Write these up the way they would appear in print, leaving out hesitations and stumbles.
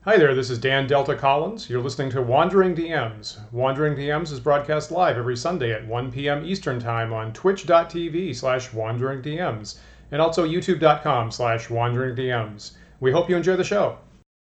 Hi there, this is Dan Delta Collins. You're listening to Wandering DMs. Wandering DMs is broadcast live every Sunday at 1 p.m. Eastern Time on twitch.tv/wanderingdms and also youtube.com/wanderingdms. We hope you enjoy the show.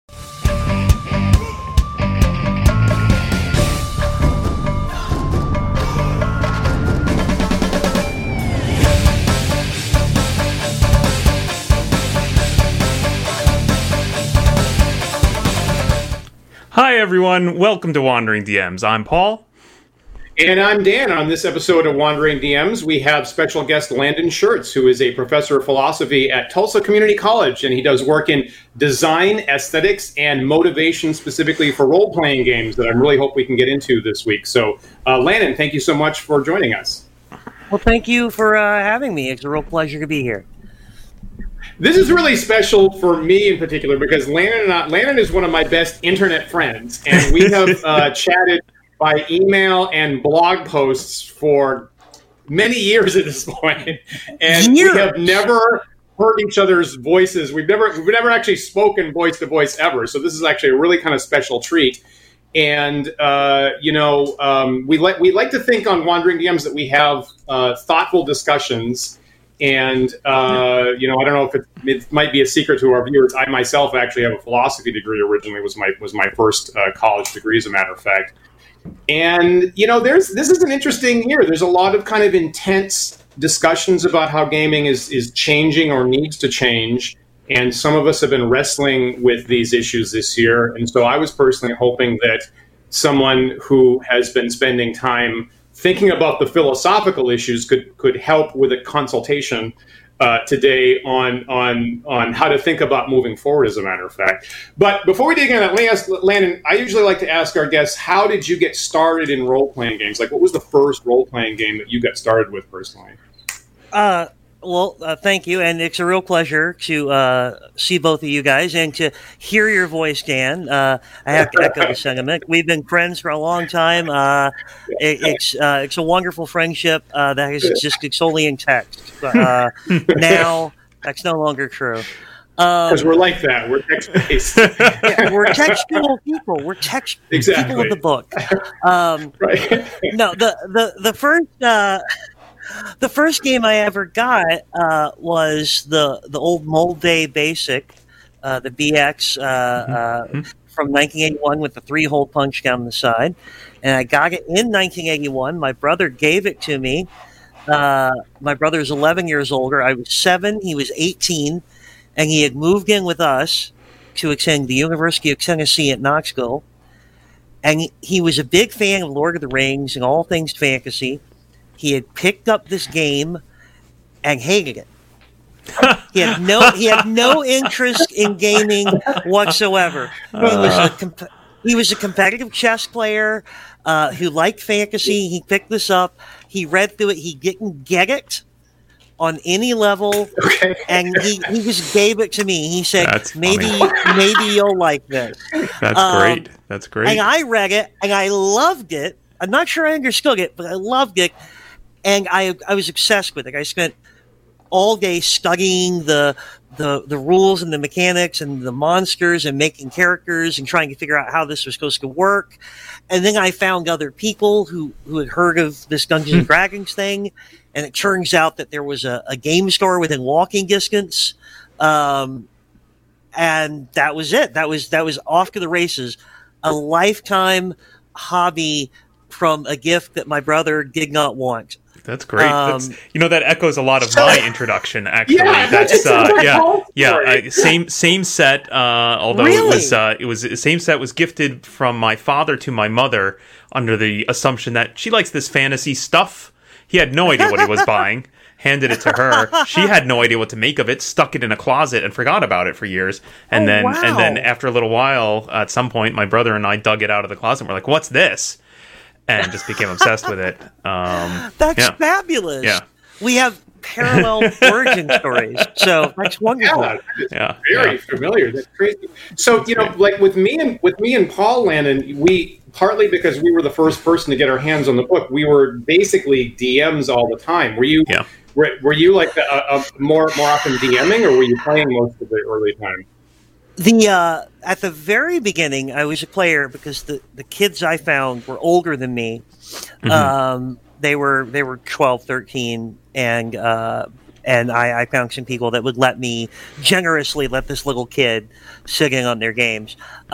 Hi everyone, welcome to Wandering DMs. I'm Paul. And I'm Dan. On this episode of Wandering DMs, we have special guest Landon Schertz, who is a professor of philosophy at Tulsa Community College, and he does work in design, aesthetics, and motivation specifically for role-playing games that I really hope we can get into this week. So, Landon, thank you so much for joining us. Well, thank you for having me. It's a real pleasure to be here. This is really special for me in particular because Landon is one of my best internet friends, and we have chatted by email and blog posts for many years at this point, and we have never heard each other's voices. We've never actually spoken voice to voice ever. So this is actually a really kind of special treat. And we like to think on Wandering DMs that we have thoughtful discussions. And, I don't know if it might be a secret to our viewers. I myself actually have a philosophy degree originally, was my first college degree, as a matter of fact. And, this is an interesting year. There's a lot of kind of intense discussions about how gaming is changing or needs to change. And some of us have been wrestling with these issues this year. And so I was personally hoping that someone who has been spending time thinking about the philosophical issues could help with a consultation today on how to think about moving forward, as a matter of fact. But before we dig into that, let me ask Landon, I usually like to ask our guests, how did you get started in role-playing games? Like, what was the first role-playing game that you got started with personally? Thank you, and it's a real pleasure to see both of you guys and to hear your voice, Dan. I have to echo the sentiment. We've been friends for a long time. It's a wonderful friendship that has existed solely in text. Now, that's no longer true. Because we're like that. We're text-based. Yeah, we're textual people. We're people of the book. Right. No, the first... The first game I ever got was the old Molde Basic, the BX from 1981 with the 3-hole punch down the side. And I got it in 1981. My brother gave it to me. My brother's 11 years older. I was 7. He was 18. And he had moved in with us to attend the University of Tennessee at Knoxville. And he was a big fan of Lord of the Rings and all things fantasy. He had picked up this game and hated it. He had no interest in gaming whatsoever. He was a competitive chess player who liked fantasy. He picked this up. He read through it. He didn't get it on any level, and he just gave it to me. He said, maybe you'll like this. That's great. And I read it, and I loved it. I'm not sure I understood it, but I loved it. And I was obsessed with it. I spent all day studying the rules and the mechanics and the monsters and making characters and trying to figure out how this was supposed to work. And then I found other people who had heard of this Dungeons and Dragons thing. And it turns out that there was a game store within walking distance. And that was it. That was off to the races. A lifetime hobby from a gift that my brother did not want. That's great. That echoes a lot of my introduction. Actually, same set. Although really? it was the same set was gifted from my father to my mother under the assumption that she likes this fantasy stuff. He had no idea what he was buying. Handed it to her. She had no idea what to make of it. Stuck it in a closet and forgot about it for years. And then after a little while, at some point, my brother and I dug it out of the closet. And we're like, "What's this?" And just became obsessed with it. That's fabulous. Yeah. We have parallel origin stories, so that's wonderful. Very familiar. That's crazy. So like with me and Paul Landon, we partly because we were the first person to get our hands on the book, we were basically DMs all the time. Were you? Yeah. Were you like more often DMing, or were you playing most of the early time? At the very beginning, I was a player because the kids I found were older than me. They were 12, 13, and I found some people that would generously let this little kid sit in on their games.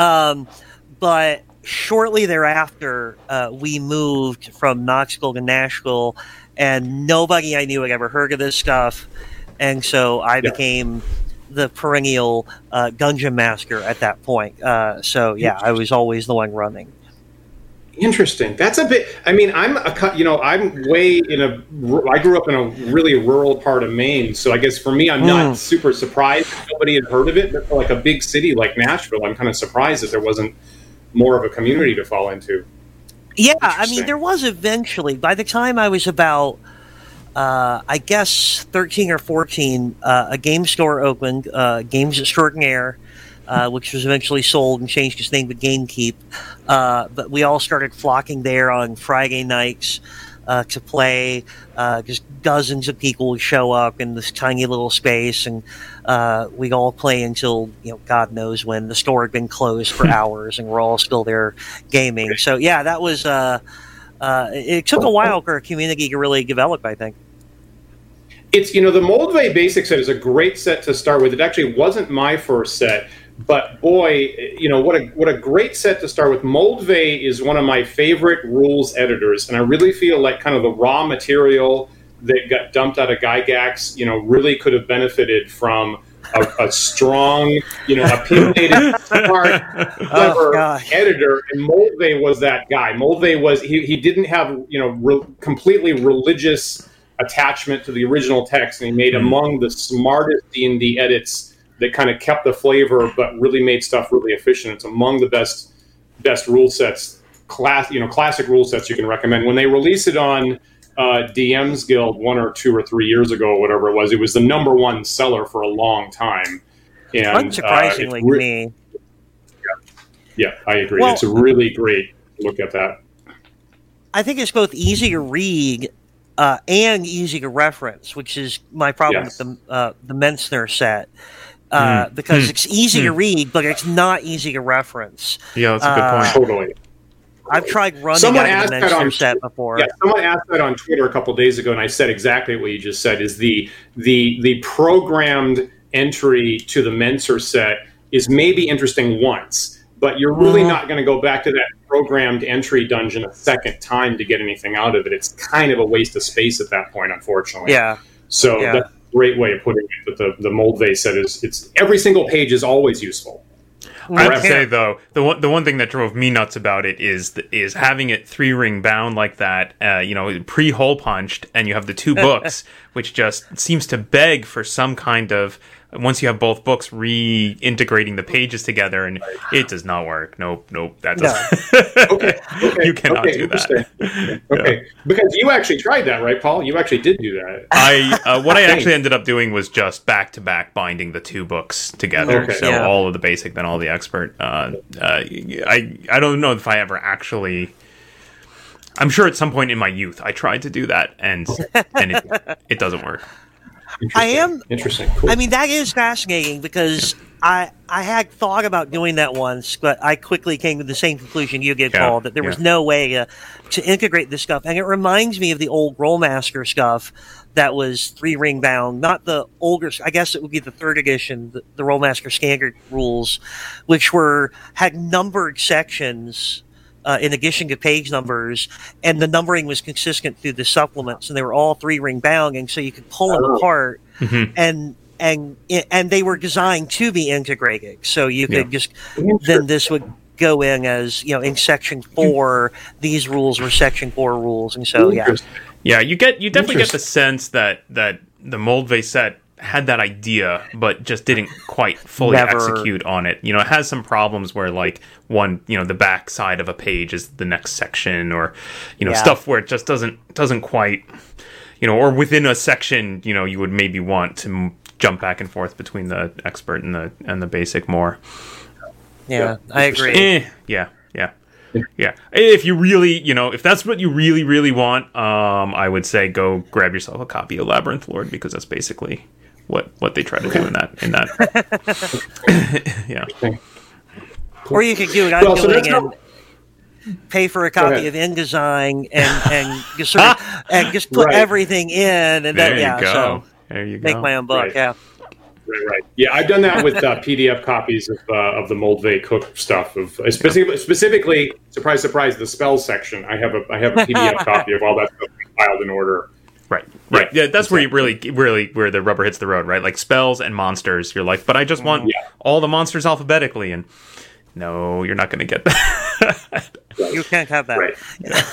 But shortly thereafter, we moved from Knoxville to Nashville, and nobody I knew had ever heard of this stuff, and so I became the perennial dungeon master at that point. I was always the one running. Interesting. That's a bit. I mean, I'm way in a. I grew up in a really rural part of Maine, so I guess for me, I'm not super surprised that nobody had heard of it. But for like a big city like Nashville, I'm kind of surprised that there wasn't more of a community to fall into. Yeah, I mean, there was eventually. By the time I was about, I guess, 13 or 14, a game store opened, Games Extraordinaire, which was eventually sold and changed its name to GameKeep. But we all started flocking there on Friday nights to play. Just dozens of people would show up in this tiny little space, and we'd all play until, God knows when. The store had been closed for hours, and we're all still there gaming. So, yeah, that was... it took a while for a community to really develop, I think. It's, the Moldvay Basic set is a great set to start with. It actually wasn't my first set. But boy, what a great set to start with. Moldvay is one of my favorite rules editors, and I really feel like kind of the raw material that got dumped out of Gygax, really could have benefited from a strong, opinionated, smart, clever editor. And Moldvay was that guy. Moldvay was he didn't have completely religious attachment to the original text, and he made among the smartest D&D edits that kind of kept the flavor, but really made stuff really efficient. It's among the best rule sets, classic rule sets you can recommend. When they released it on DM's Guild 1 or 2 or 3 years ago, or whatever it was the number one seller for a long time. And unsurprisingly to me. Yeah, I agree. Well, it's a really great look at that. I think it's both easy to read and easy to reference, which is my problem with the Menzner set. Because it's easy to read, but it's not easy to reference. Yeah, that's a good point. Totally. I've tried running out of the Menzner set before. Yeah, someone asked that on Twitter a couple of days ago, and I said exactly what you just said. Is the programmed entry to the Menzner set is maybe interesting once, but you're really not going to go back to that programmed entry dungeon a second time to get anything out of it. It's kind of a waste of space at that point, unfortunately. Yeah. So that's great way of putting it. But the Moldvay set it's every single page is always useful. I'd say though the one thing that drove me nuts about it is having it 3-ring bound like that, pre-hole punched, and you have the two books, which just seems to beg for some kind of, once you have both books, reintegrating the pages together, and it does not work. Nope, that doesn't. Okay. You cannot do that. Okay, because you actually tried that, right, Paul? You actually did do that. I actually ended up doing was just back-to-back binding the two books together. Okay. So all of the basic, then all the expert. I don't know if I ever actually. I'm sure at some point in my youth I tried to do that, and it doesn't work. Interesting. Cool. I mean, that is fascinating because I had thought about doing that once, but I quickly came to the same conclusion you did, Paul, that there was no way to integrate this stuff. And it reminds me of the old Rollmaster stuff that was 3-ring bound, not the older, I guess it would be the 3rd edition, the Rollmaster standard rules, which had numbered sections in addition to page numbers, and the numbering was consistent through the supplements, and they were all 3-ring bound, and so you could pull them apart, and they were designed to be integrated, so you could just, then this would go in as, in section 4, these rules were section 4 rules, and so, Yeah, you definitely get the sense that the Moldvay set had that idea, but just didn't quite fully execute on it. It has some problems where, like, the back side of a page is the next section, or, stuff where it just doesn't quite, or within a section, you would maybe want to jump back and forth between the expert and the basic more. Yeah, I agree. Yeah. If you really, if that's what you really, really want, I would say go grab yourself a copy of Labyrinth Lord, because that's basically what they try to do in that. Yeah. Or you could do what I'm doing and pay for a copy of InDesign and just sort of, and just put everything in, and then so there you go. Make my own book. Right. Right. Yeah, I've done that with PDF copies of the Moldvay Cook stuff. Of specifically, surprise, surprise, the spells section. I have a PDF copy of all that stuff filed in order. Right. Yeah, that's where you really where the rubber hits the road, right? Like spells and monsters. You're like, but I just want all the monsters alphabetically, and no, you're not going to get that. You can't have that. Right.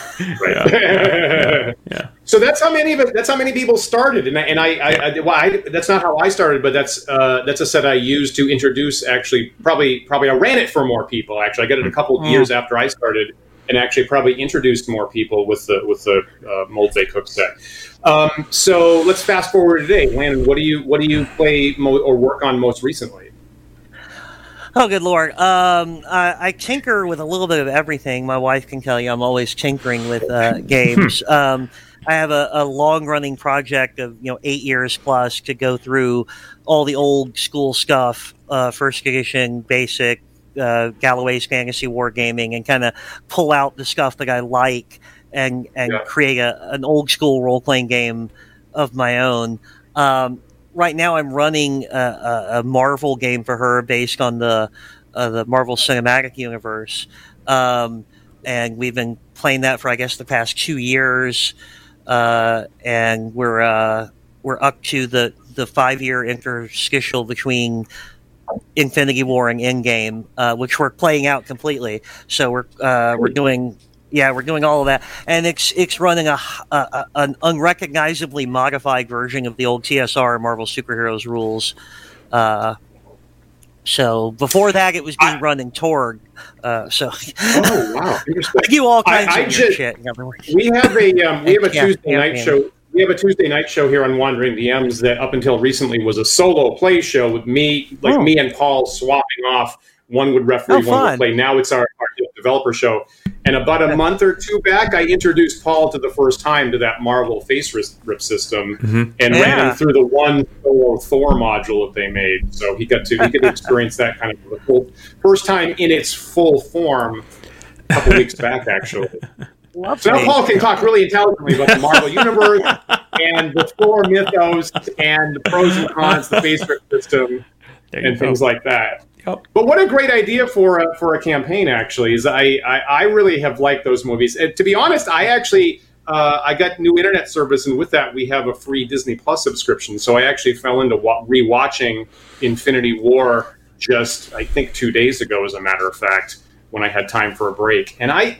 Yeah. So that's how many people started, and I that's not how I started, but that's a set I used to introduce. Actually, probably I ran it for more people. Actually, I got it a couple of years after I started, and actually probably introduced more people with the Moldvay Cook set. So let's fast forward today, Landon. What do you play or work on most recently? Oh, good Lord. I tinker with a little bit of everything. My wife can tell you I'm always tinkering with games. I have a long-running project of 8 years plus to go through all the old school stuff, first edition, basic, Galloway's Fantasy Wargaming, and kind of pull out the stuff that I like and create an old school role-playing game of my own. Right now, I'm running a Marvel game for her based on the Marvel Cinematic Universe, and we've been playing that for I guess the past 2 years, and we're up to the 5-year interstitial between Infinity War and Endgame, which we're playing out completely. So we're doing. Yeah, we're doing all of that, and it's running an unrecognizably modified version of the old TSR Marvel Superheroes rules. So before that, it was being run in Torg. Oh wow! I do all kinds of shit. We have a Tuesday night show. We have a Tuesday night show here on Wandering DMs that up until recently was a solo play show with me and Paul swapping off. One would referee, one would play. Now it's our developer show. And about a month or two back, I introduced Paul to the first time to that Marvel face rip system, and ran him through the one solo Thor module that they made. So he got to experience that kind of the full, first time in its full form a couple weeks back, actually. So now Paul can talk really intelligently about the Marvel Universe and the Thor mythos and the pros and cons, the face rip system, and things like that. Yep. But what a great idea for a campaign! Actually, is I really have liked those movies. And to be honest, I actually I got new internet service, and with that, we have a free Disney Plus subscription. So I actually fell into rewatching Infinity War just I think 2 days ago, as a matter of fact, when I had time for a break. And I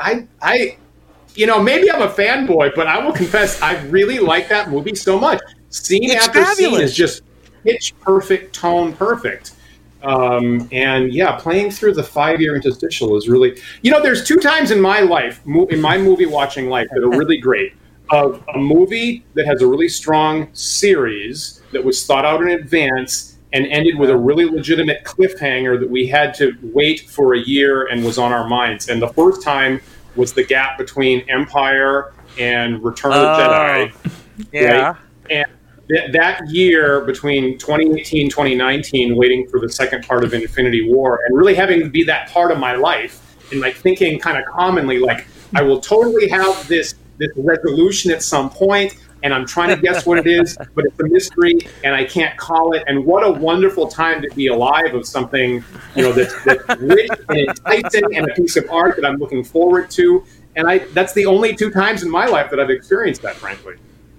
maybe I'm a fanboy, but I will confess I really like that movie so much. Scene after scene is just pitch perfect, tone perfect. And playing through the 5-year interstitial is really, there's 2 times in my life, in my movie watching life, that are really great. Of a movie that has a really strong series that was thought out in advance and ended with a really legitimate cliffhanger that we had to wait for a year and was on our minds. And the first time was the gap between Empire and Return of the Jedi. Yeah. Right? And that year between 2018 2019, waiting for the second part of Infinity War, and really having to be that part of my life, and like thinking kind of commonly, like I will totally have this resolution at some point, and I'm trying to guess what it is, but it's a mystery, and I can't call it. And what a wonderful time to be alive of something, that's rich and enticing, and a piece of art that I'm looking forward to. And that's the only 2 times in my life that I've experienced that, frankly.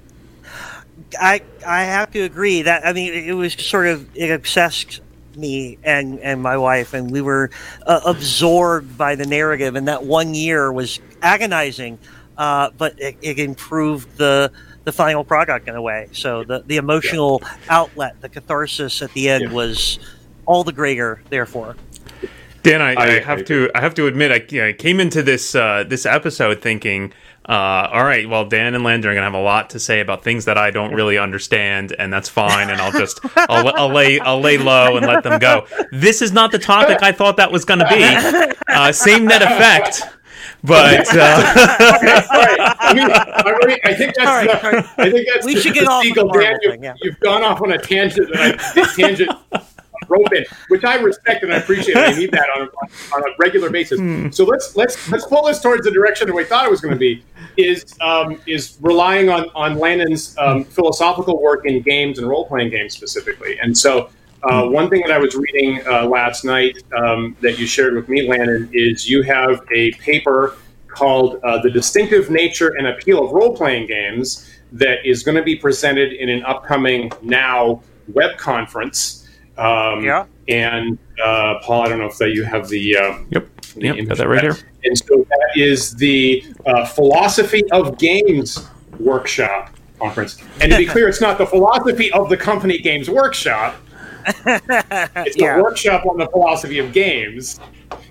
I have to agree that it was sort of it obsessed me and my wife, and we were absorbed by the narrative, and that 1 year was agonizing, but it improved the final product in a way. So the emotional outlet, the catharsis at the end was all the greater. Therefore, Dan, I have to admit, I came into this episode thinking, all right, well, Dan and Landon are going to have a lot to say about things that I don't really understand, and that's fine, and I'll lay low and let them go. This is not the topic I thought that was going to be. Same net effect. But All right. I think that's. All right. I think that's. We should get off Seagull. the Marvel Dan, thing, yeah. You've gone off on a tangent rope in, which I respect and I appreciate. I need that on a regular basis. So let's pull this towards the direction that we thought it was going to be. Is relying on Landon's philosophical work in games and role playing games specifically. And so one thing that I was reading last night that you shared with me, Landon, is you have a paper called "The Distinctive Nature and Appeal of Role Playing Games" that is going to be presented in an upcoming NOW web conference. And Paul, I don't know if you have the Yep, got that right here. And so that is the Philosophy of Games Workshop conference. And to be clear, it's not the philosophy of the company Games Workshop. It's the workshop on the philosophy of games.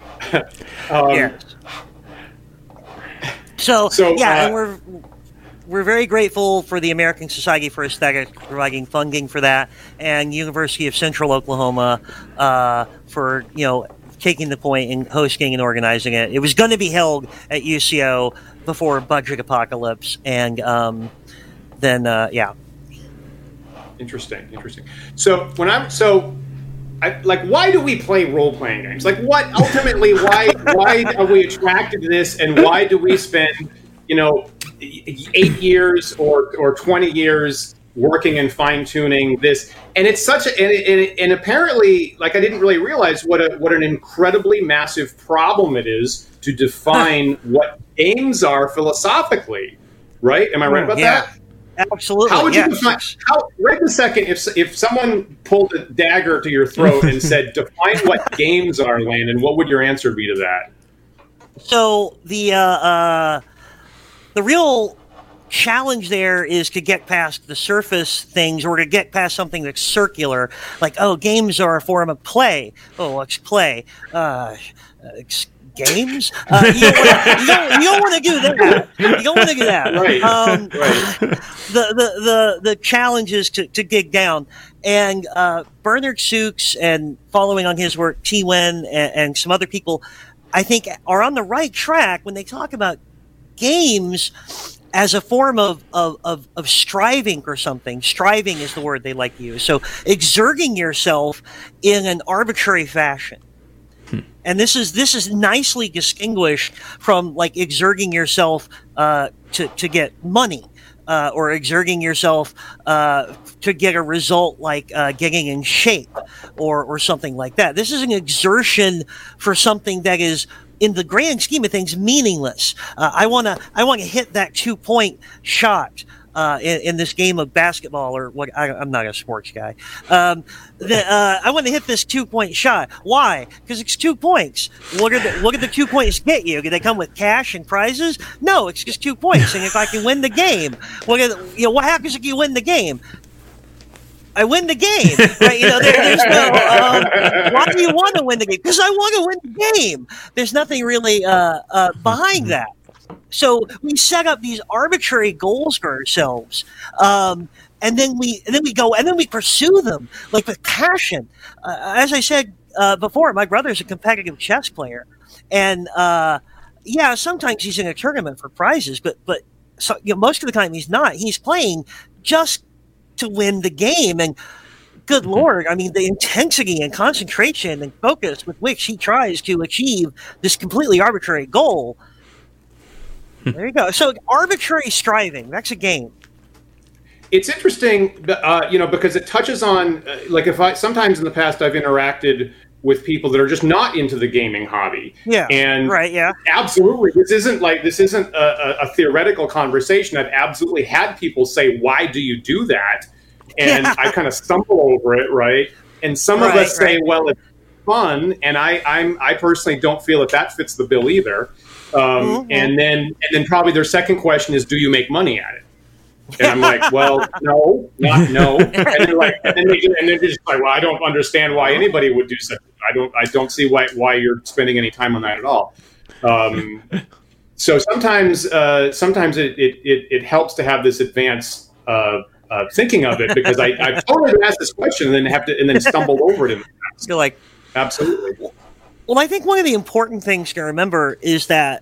So and we're very grateful for the American Society for Aesthetics providing funding for that, and University of Central Oklahoma for taking the point and hosting and organizing it. It was going to be held at UCO before budget apocalypse, and Interesting. So why do we play role playing games? Like, what ultimately? Why are we attracted to this, and why do we spend 8 years or 20 years working and fine tuning this? And it's such and apparently, like, I didn't really realize what an incredibly massive problem it is to define what games are philosophically. Right? Am I right about that? Absolutely. How would you define? Right this second, if someone pulled a dagger to your throat and said, "Define what games are," Landon, what would your answer be to that? So the real challenge there is to get past the surface things, or to get past something that's circular, like, games are a form of play. Let's play. Games? You don't want to do that. You don't want to do that. Right. The challenge is to dig down. And Bernard Sooks, and following on his work, T. Wen and some other people, I think, are on the right track when they talk about games as a form of striving for something. Striving is the word they like to use. So exerting yourself in an arbitrary fashion. And this is nicely distinguished from, like, exerting yourself to get money, or exerting yourself to get a result, like getting in shape or something like that. This is an exertion for something that is, in the grand scheme of things, meaningless. I want to hit that 2-point shot in this game of basketball, or what? I'm not a sports guy. I want to hit this 2-point shot. Why? Because it's 2 points. What are the 2 points get you? Do they come with cash and prizes? No, it's just 2 points. And if I can win the game, what happens if you win the game? I win the game, right? There's no. Why do you want to win the game? Because I want to win the game. There's nothing really behind that. So we set up these arbitrary goals for ourselves, and then we pursue them, like, with passion. As I said before, my brother's a competitive chess player, and sometimes he's in a tournament for prizes, but most of the time he's not. He's playing just to win the game, and good Lord, I mean, the intensity and concentration and focus with which he tries to achieve this completely arbitrary goal. There you go. So arbitrary striving, that's a game. It's interesting, because it touches on, sometimes in the past I've interacted with people that are just not into the gaming hobby. Yeah. And right. Yeah. Absolutely. This isn't a theoretical conversation. I've absolutely had people say, "Why do you do that?" And I kind of stumble over it. Right. And some of us say, "Well, it's fun." And I personally don't feel that fits the bill either. And then probably their second question is, "Do you make money at it?" And I'm like, "Well, no, not no." And they're just like, "Well, I don't understand why anybody would do such. I don't see why you're spending any time on that at all." So sometimes it helps to have this advanced thinking of it, because I've totally been asked this question and then stumbled over it in the past. You're like, absolutely. Well, I think one of the important things to remember is that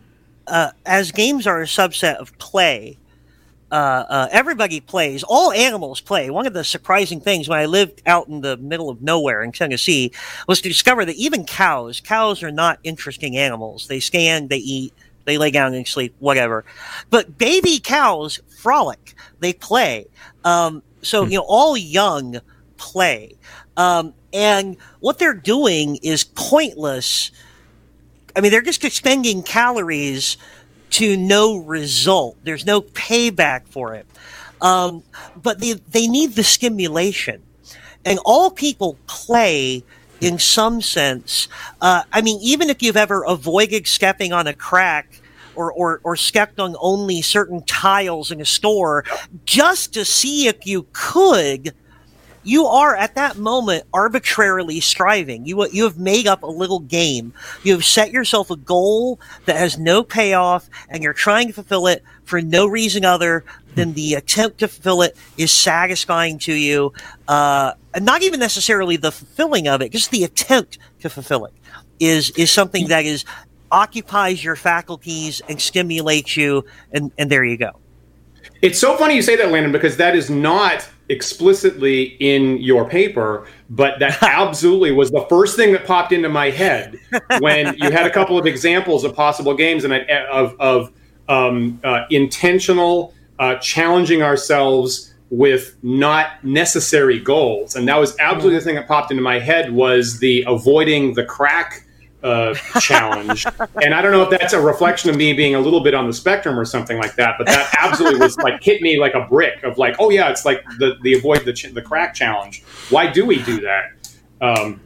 as games are a subset of play, everybody plays. All animals play. One of the surprising things when I lived out in the middle of nowhere in Tennessee was to discover that even cows are not interesting animals. They stand, they eat, they lay down and sleep, whatever. But baby cows frolic. They play. So, all young play. And what they're doing is pointless. I mean, they're just expending calories to no result. There's no payback for it. But they need the stimulation. And all people play in some sense. I mean, even if you've ever avoided stepping on a crack or stepped on only certain tiles in a store just to see if you could, you are at that moment arbitrarily striving. You have made up a little game. You have set yourself a goal that has no payoff, and you're trying to fulfill it for no reason other than the attempt to fulfill it is satisfying to you. And not even necessarily the fulfilling of it, just the attempt to fulfill it is something that occupies your faculties and stimulates you, and there you go. It's so funny you say that, Landon, because that is not explicitly in your paper, but that absolutely was the first thing that popped into my head when you had a couple of examples of possible games and of intentional challenging ourselves with not necessary goals. And that was absolutely the thing that popped into my head was the avoiding the crack challenge. And I don't know if that's a reflection of me being a little bit on the spectrum or something like that, but that absolutely was like hit me like a brick of like, oh yeah, it's like the avoid the crack challenge. Why do we do that?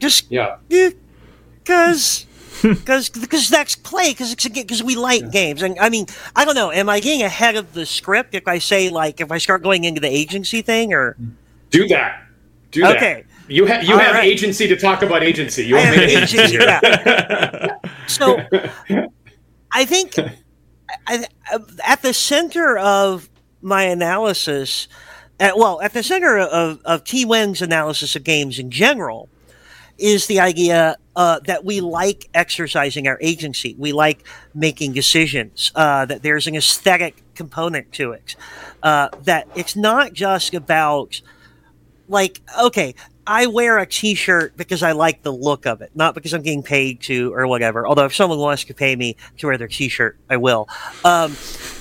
Because that's play, because we like games. And I mean, I don't know, am I getting ahead of the script if I say, like, if I start going into the agency thing, or do that? Okay. You have right. Agency to talk about agency. You have agency. Yeah. So, I think at the center of my analysis, at the center of Thi Nguyen's analysis of games in general, is the idea that we like exercising our agency. We like making decisions. That there's an aesthetic component to it. That it's not just about, like, okay, I wear a T-shirt because I like the look of it, not because I'm getting paid to or whatever. Although if someone wants to pay me to wear their T-shirt, I will. I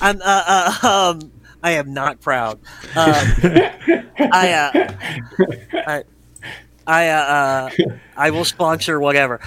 am not proud. I will sponsor whatever.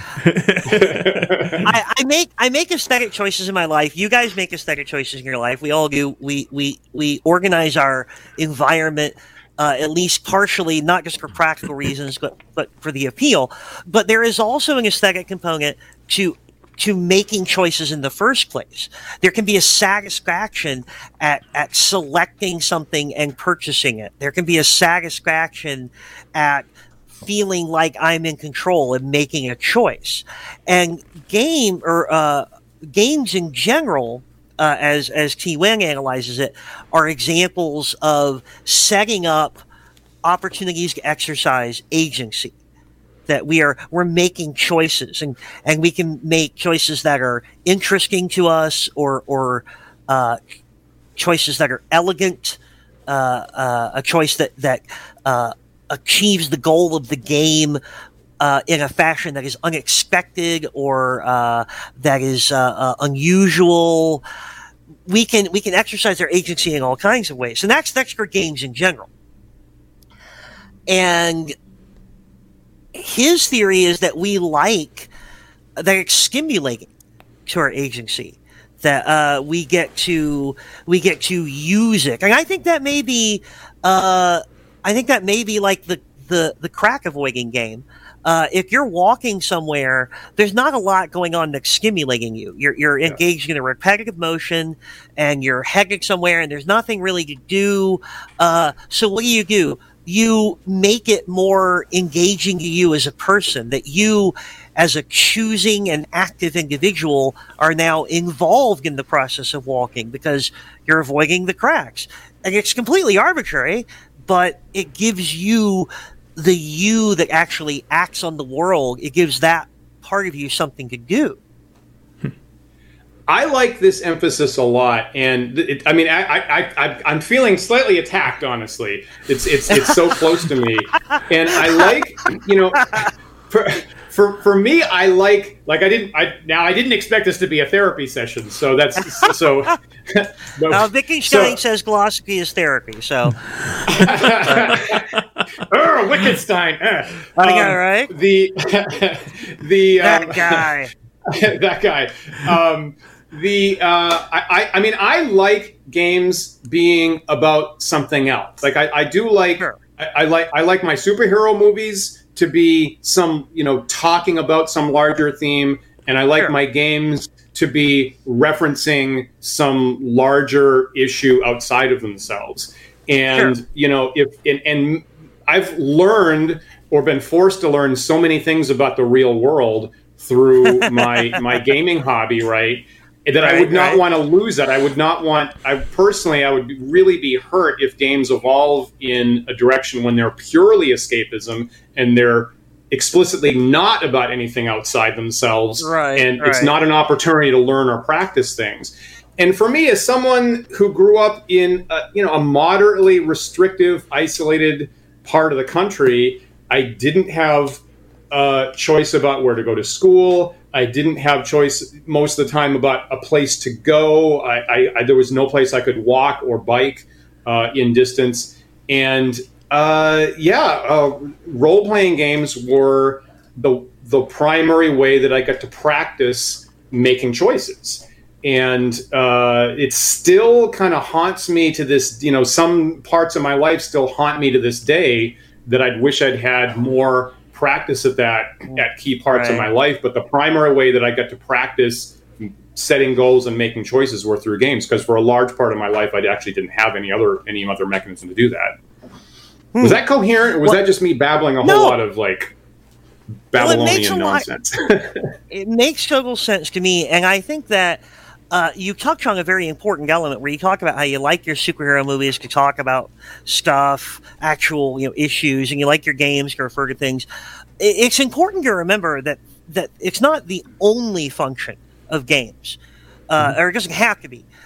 I make aesthetic choices in my life. You guys make aesthetic choices in your life. We all do. We organize our environment. At least partially, not just for practical reasons, but for the appeal. But there is also an aesthetic component to making choices in the first place. There can be a satisfaction at selecting something and purchasing it. There can be a satisfaction at feeling like I'm in control and making a choice. And games in general, as Thi Nguyen analyzes it, are examples of setting up opportunities to exercise agency. That we're making choices, and we can make choices that are interesting to us, or choices that are elegant, a choice that achieves the goal of the game in a fashion that is unexpected or that is unusual. We can exercise our agency in all kinds of ways, and that's for games in general. And his theory is that we like that it's stimulating to our agency, that we get to use it, and I think that may be like the crack avoiding game. If you're walking somewhere, there's not a lot going on that's stimulating you. You're engaged in a repetitive motion, and you're headed somewhere, and there's nothing really to do. So what do? You make it more engaging to you as a person, that you, as a choosing and active individual, are now involved in the process of walking because you're avoiding the cracks. And it's completely arbitrary, but it gives you the you that actually acts on the world. It gives that part of you something to do. I like this emphasis a lot, and I'm feeling slightly attacked. Honestly, it's so close to me, and I like, for me, I like I didn't expect this to be a therapy session, so that's so. Wittgenstein says philosophy is therapy, so. Wittgenstein. Right? That guy. That guy. I like games being about something else. Like I do like. Sure. I like my superhero movies to be some, talking about some larger theme, and I like my games to be referencing some larger issue outside of themselves. And and I've learned or been forced to learn so many things about the real world through my gaming hobby, right? That I would not want to lose that. I would really be hurt if games evolve in a direction when they're purely escapism and they're explicitly not about anything outside themselves. It's not an opportunity to learn or practice things. And for me, as someone who grew up in a moderately restrictive, isolated part of the country, I didn't have a choice about where to go to school. I didn't have choice most of the time about a place to go. There was no place I could walk or bike in distance. And role-playing games were the primary way that I got to practice making choices. And it still kind of haunts me to this, some parts of my life still haunt me to this day that I'd wish I'd had more practice at that at key parts of my life. But the primary way that I got to practice setting goals and making choices were through games, because for a large part of my life, I actually didn't have any other mechanism to do that. Was that coherent, or was that just me babbling a whole lot of Babylonian nonsense? It makes total sense to me, and I think that you touch on a very important element where you talk about how you like your superhero movies to talk about stuff, actual issues, and you like your games to refer to things. It's important to remember that it's not the only function of games, or it doesn't have to be.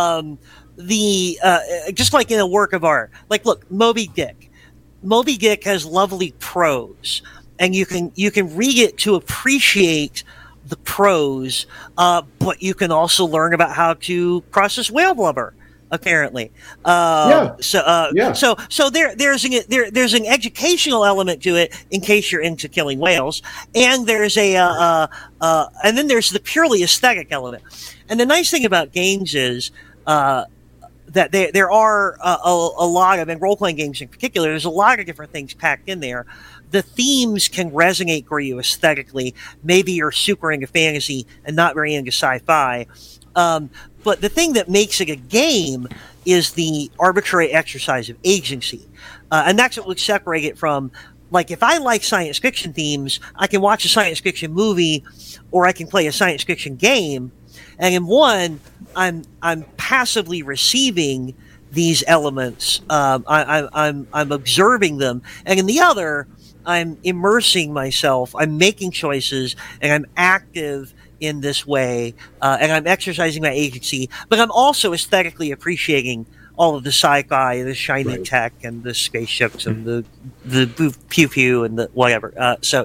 Just like in a work of art, look, Moby Dick. Moby Dick has lovely prose, and you can read it to appreciate the prose, but you can also learn about how to process whale blubber. Apparently, So there's an educational element to it in case you're into killing whales, and there's and then there's the purely aesthetic element. And the nice thing about games is that there are a lot of, and role-playing games in particular, there's a lot of different things packed in there. The themes can resonate for you aesthetically. Maybe you're super into fantasy and not very into sci-fi. But the thing that makes it a game is the arbitrary exercise of agency. And that's what would separate it from, if I like science fiction themes, I can watch a science fiction movie or I can play a science fiction game. And in one, I'm passively receiving these elements. I'm observing them. And in the other, I'm immersing myself. I'm making choices, and I'm active in this way, and I'm exercising my agency. But I'm also aesthetically appreciating all of the sci-fi, the shiny tech, and the spaceships, and the pew pew, and the whatever.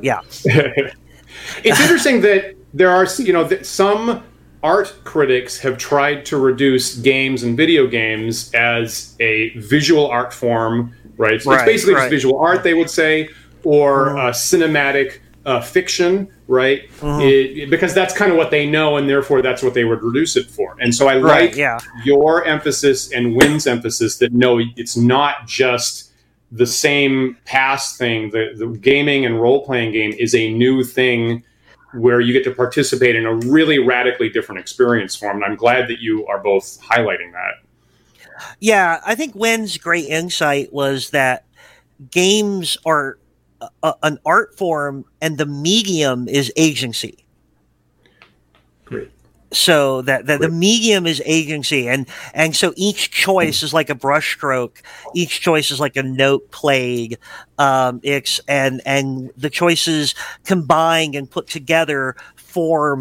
It's interesting that there are, that some art critics have tried to reduce games and video games as a visual art form, right? So it's basically just visual art, they would say, or cinematic fiction, right? Because that's kind of what they know, and therefore that's what they would reduce it for. And so I like your emphasis and Wynn's emphasis that no, it's not just the same past thing. The gaming and role-playing game is a new thing where you get to participate in a really radically different experience form. And I'm glad that you are both highlighting that. Yeah, I think Wynn's great insight was that games are an art form and the medium is agency. Great. So the medium is agency, and so each choice is like a brushstroke. Each choice is like a note played. And the choices combined and put together form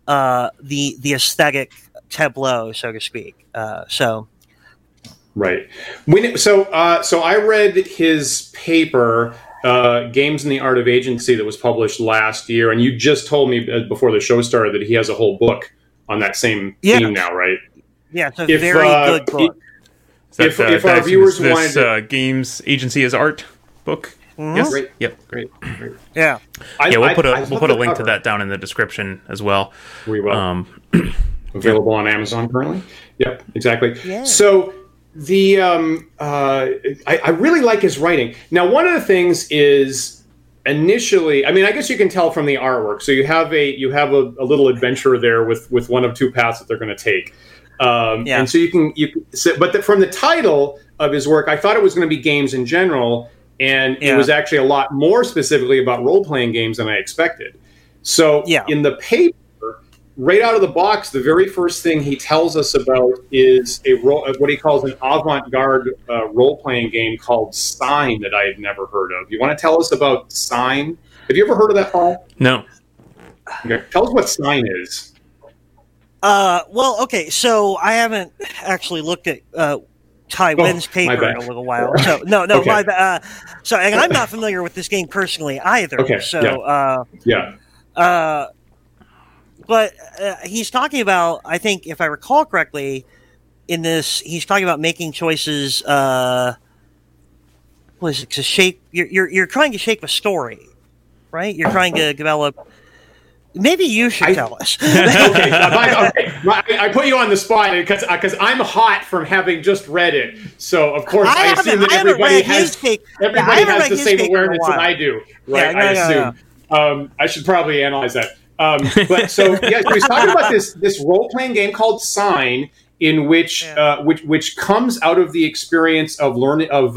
the aesthetic tableau, so to speak. Right. So I read his paper, Games in the Art of Agency, that was published last year, and you just told me before the show started that he has a whole book on that same theme now, right? Yeah, it's a very good book. If our viewers wanted this Games Agency as Art book. Mm-hmm. Yes. Great. Yep. Great. Yeah. We'll put a link to that down in the description as well. We will. Available on Amazon currently. Yep. Exactly. Yeah. So the I really like his writing. Now, one of the things is initially, I mean, I guess you can tell from the artwork. So you have a little adventure there with one of two paths that they're going to take. And so from the title of his work, I thought it was going to be games in general, and it was actually a lot more specifically about role-playing games than I expected. So in the paper, right out of the box, the very first thing he tells us about is what he calls an avant-garde role-playing game called Sign that I had never heard of. You want to tell us about Sign? Have you ever heard of that, Paul? No. Okay. Tell us what Sign is. Well, okay, so I haven't actually looked at Tai Wen's paper in a little while. So no, Okay. my bad. So, and I'm not familiar with this game personally either. Okay. So, but he's talking about, I think, if I recall correctly, in this, he's talking about making choices. What is it? To shape. You're trying to shape a story, right? You're trying to develop. Maybe you should tell us. Okay. I put you on the spot because I'm hot from having just read it. So of course I assume that everybody has the same awareness that I do. Right? I assume. I should probably analyze that. But so he's talking about this role playing game called Sign, in which comes out of the experience of learning of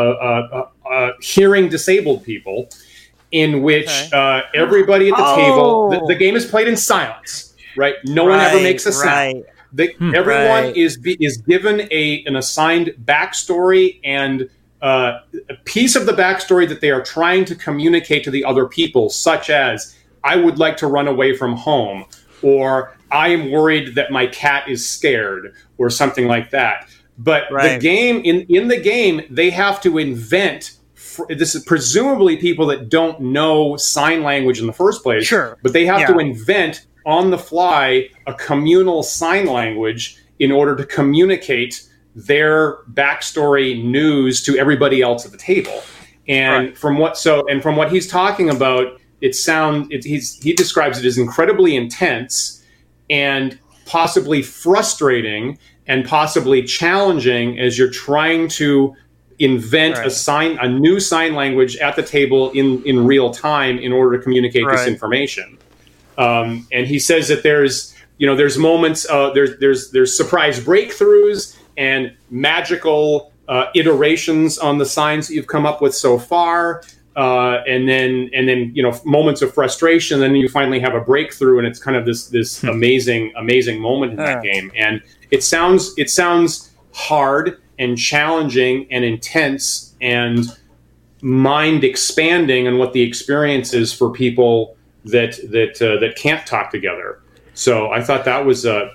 hearing disabled people. In which everybody at the table, the game is played in silence, right? No one ever makes a sound. Everyone is given an assigned backstory and a piece of the backstory that they are trying to communicate to the other people, such as, I would like to run away from home, or I am worried that my cat is scared, or something like that. But the game, in the game, they have to invent. This is presumably people that don't know sign language in the first place. Sure. But they have to invent on the fly a communal sign language in order to communicate their backstory news to everybody else at the table. And from what he's talking about, he describes it as incredibly intense and possibly frustrating and possibly challenging as you're trying to invent a new sign language at the table in real time in order to communicate this information. And he says that there's moments, there's surprise breakthroughs and magical iterations on the signs that you've come up with so far. And then moments of frustration. Then you finally have a breakthrough, and it's kind of this amazing moment in that game. And it sounds hard and challenging and intense and mind expanding on what the experience is for people that can't talk together. So I thought that was an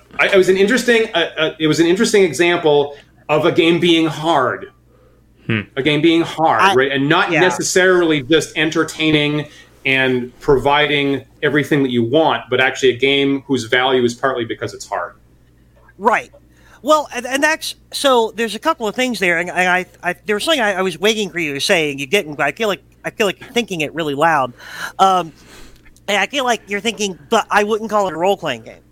interesting example of a game being hard. A game being hard, right? And not necessarily just entertaining and providing everything that you want, but actually a game whose value is partly because it's hard. Right. Well, and that's so. There's a couple of things there, and I there was something I was waiting for you to say, and you didn't. But I feel like you're thinking it really loud, and I feel like you're thinking, but I wouldn't call it a role playing game.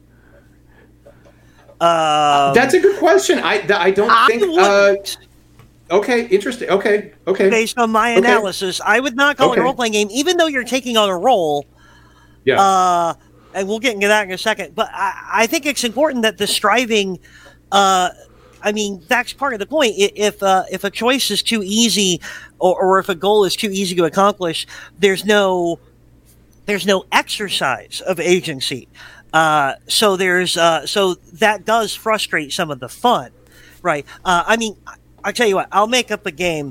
That's a good question. I don't think. Okay, interesting. Okay. Based on my analysis, I would not call it a role playing game, even though you're taking on a role. Yeah. And we'll get into that in a second. But I think it's important that the striving. I mean, that's part of the point. If a choice is too easy, or if a goal is too easy to accomplish, there's no exercise of agency. So that does frustrate some of the fun, right? I mean, I'll tell you what. I'll make up a game.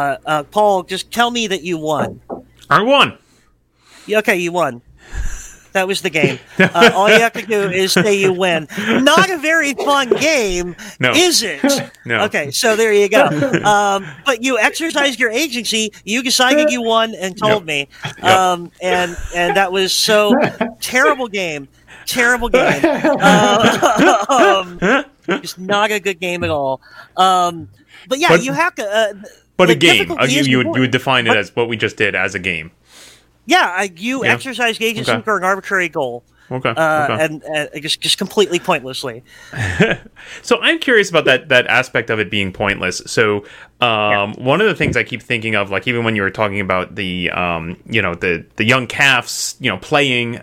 Paul, just tell me that you won. I won. Okay, you won. That was the game. All you have to do is say you win. Not a very fun game, No. is it? No. Okay, so there you go. But you exercised your agency. You decided you won and told me. And that was so terrible game. Terrible game. It's not a good game at all. But yeah, you have to. But the a game. difficulty is You more. would define it as what we just did as a game. Yeah, you exercise agency Okay. for an arbitrary goal. Okay. And just completely pointlessly. So I'm curious about that aspect of it being pointless. So one of the things I keep thinking of, like even when you were talking about the the young calves, playing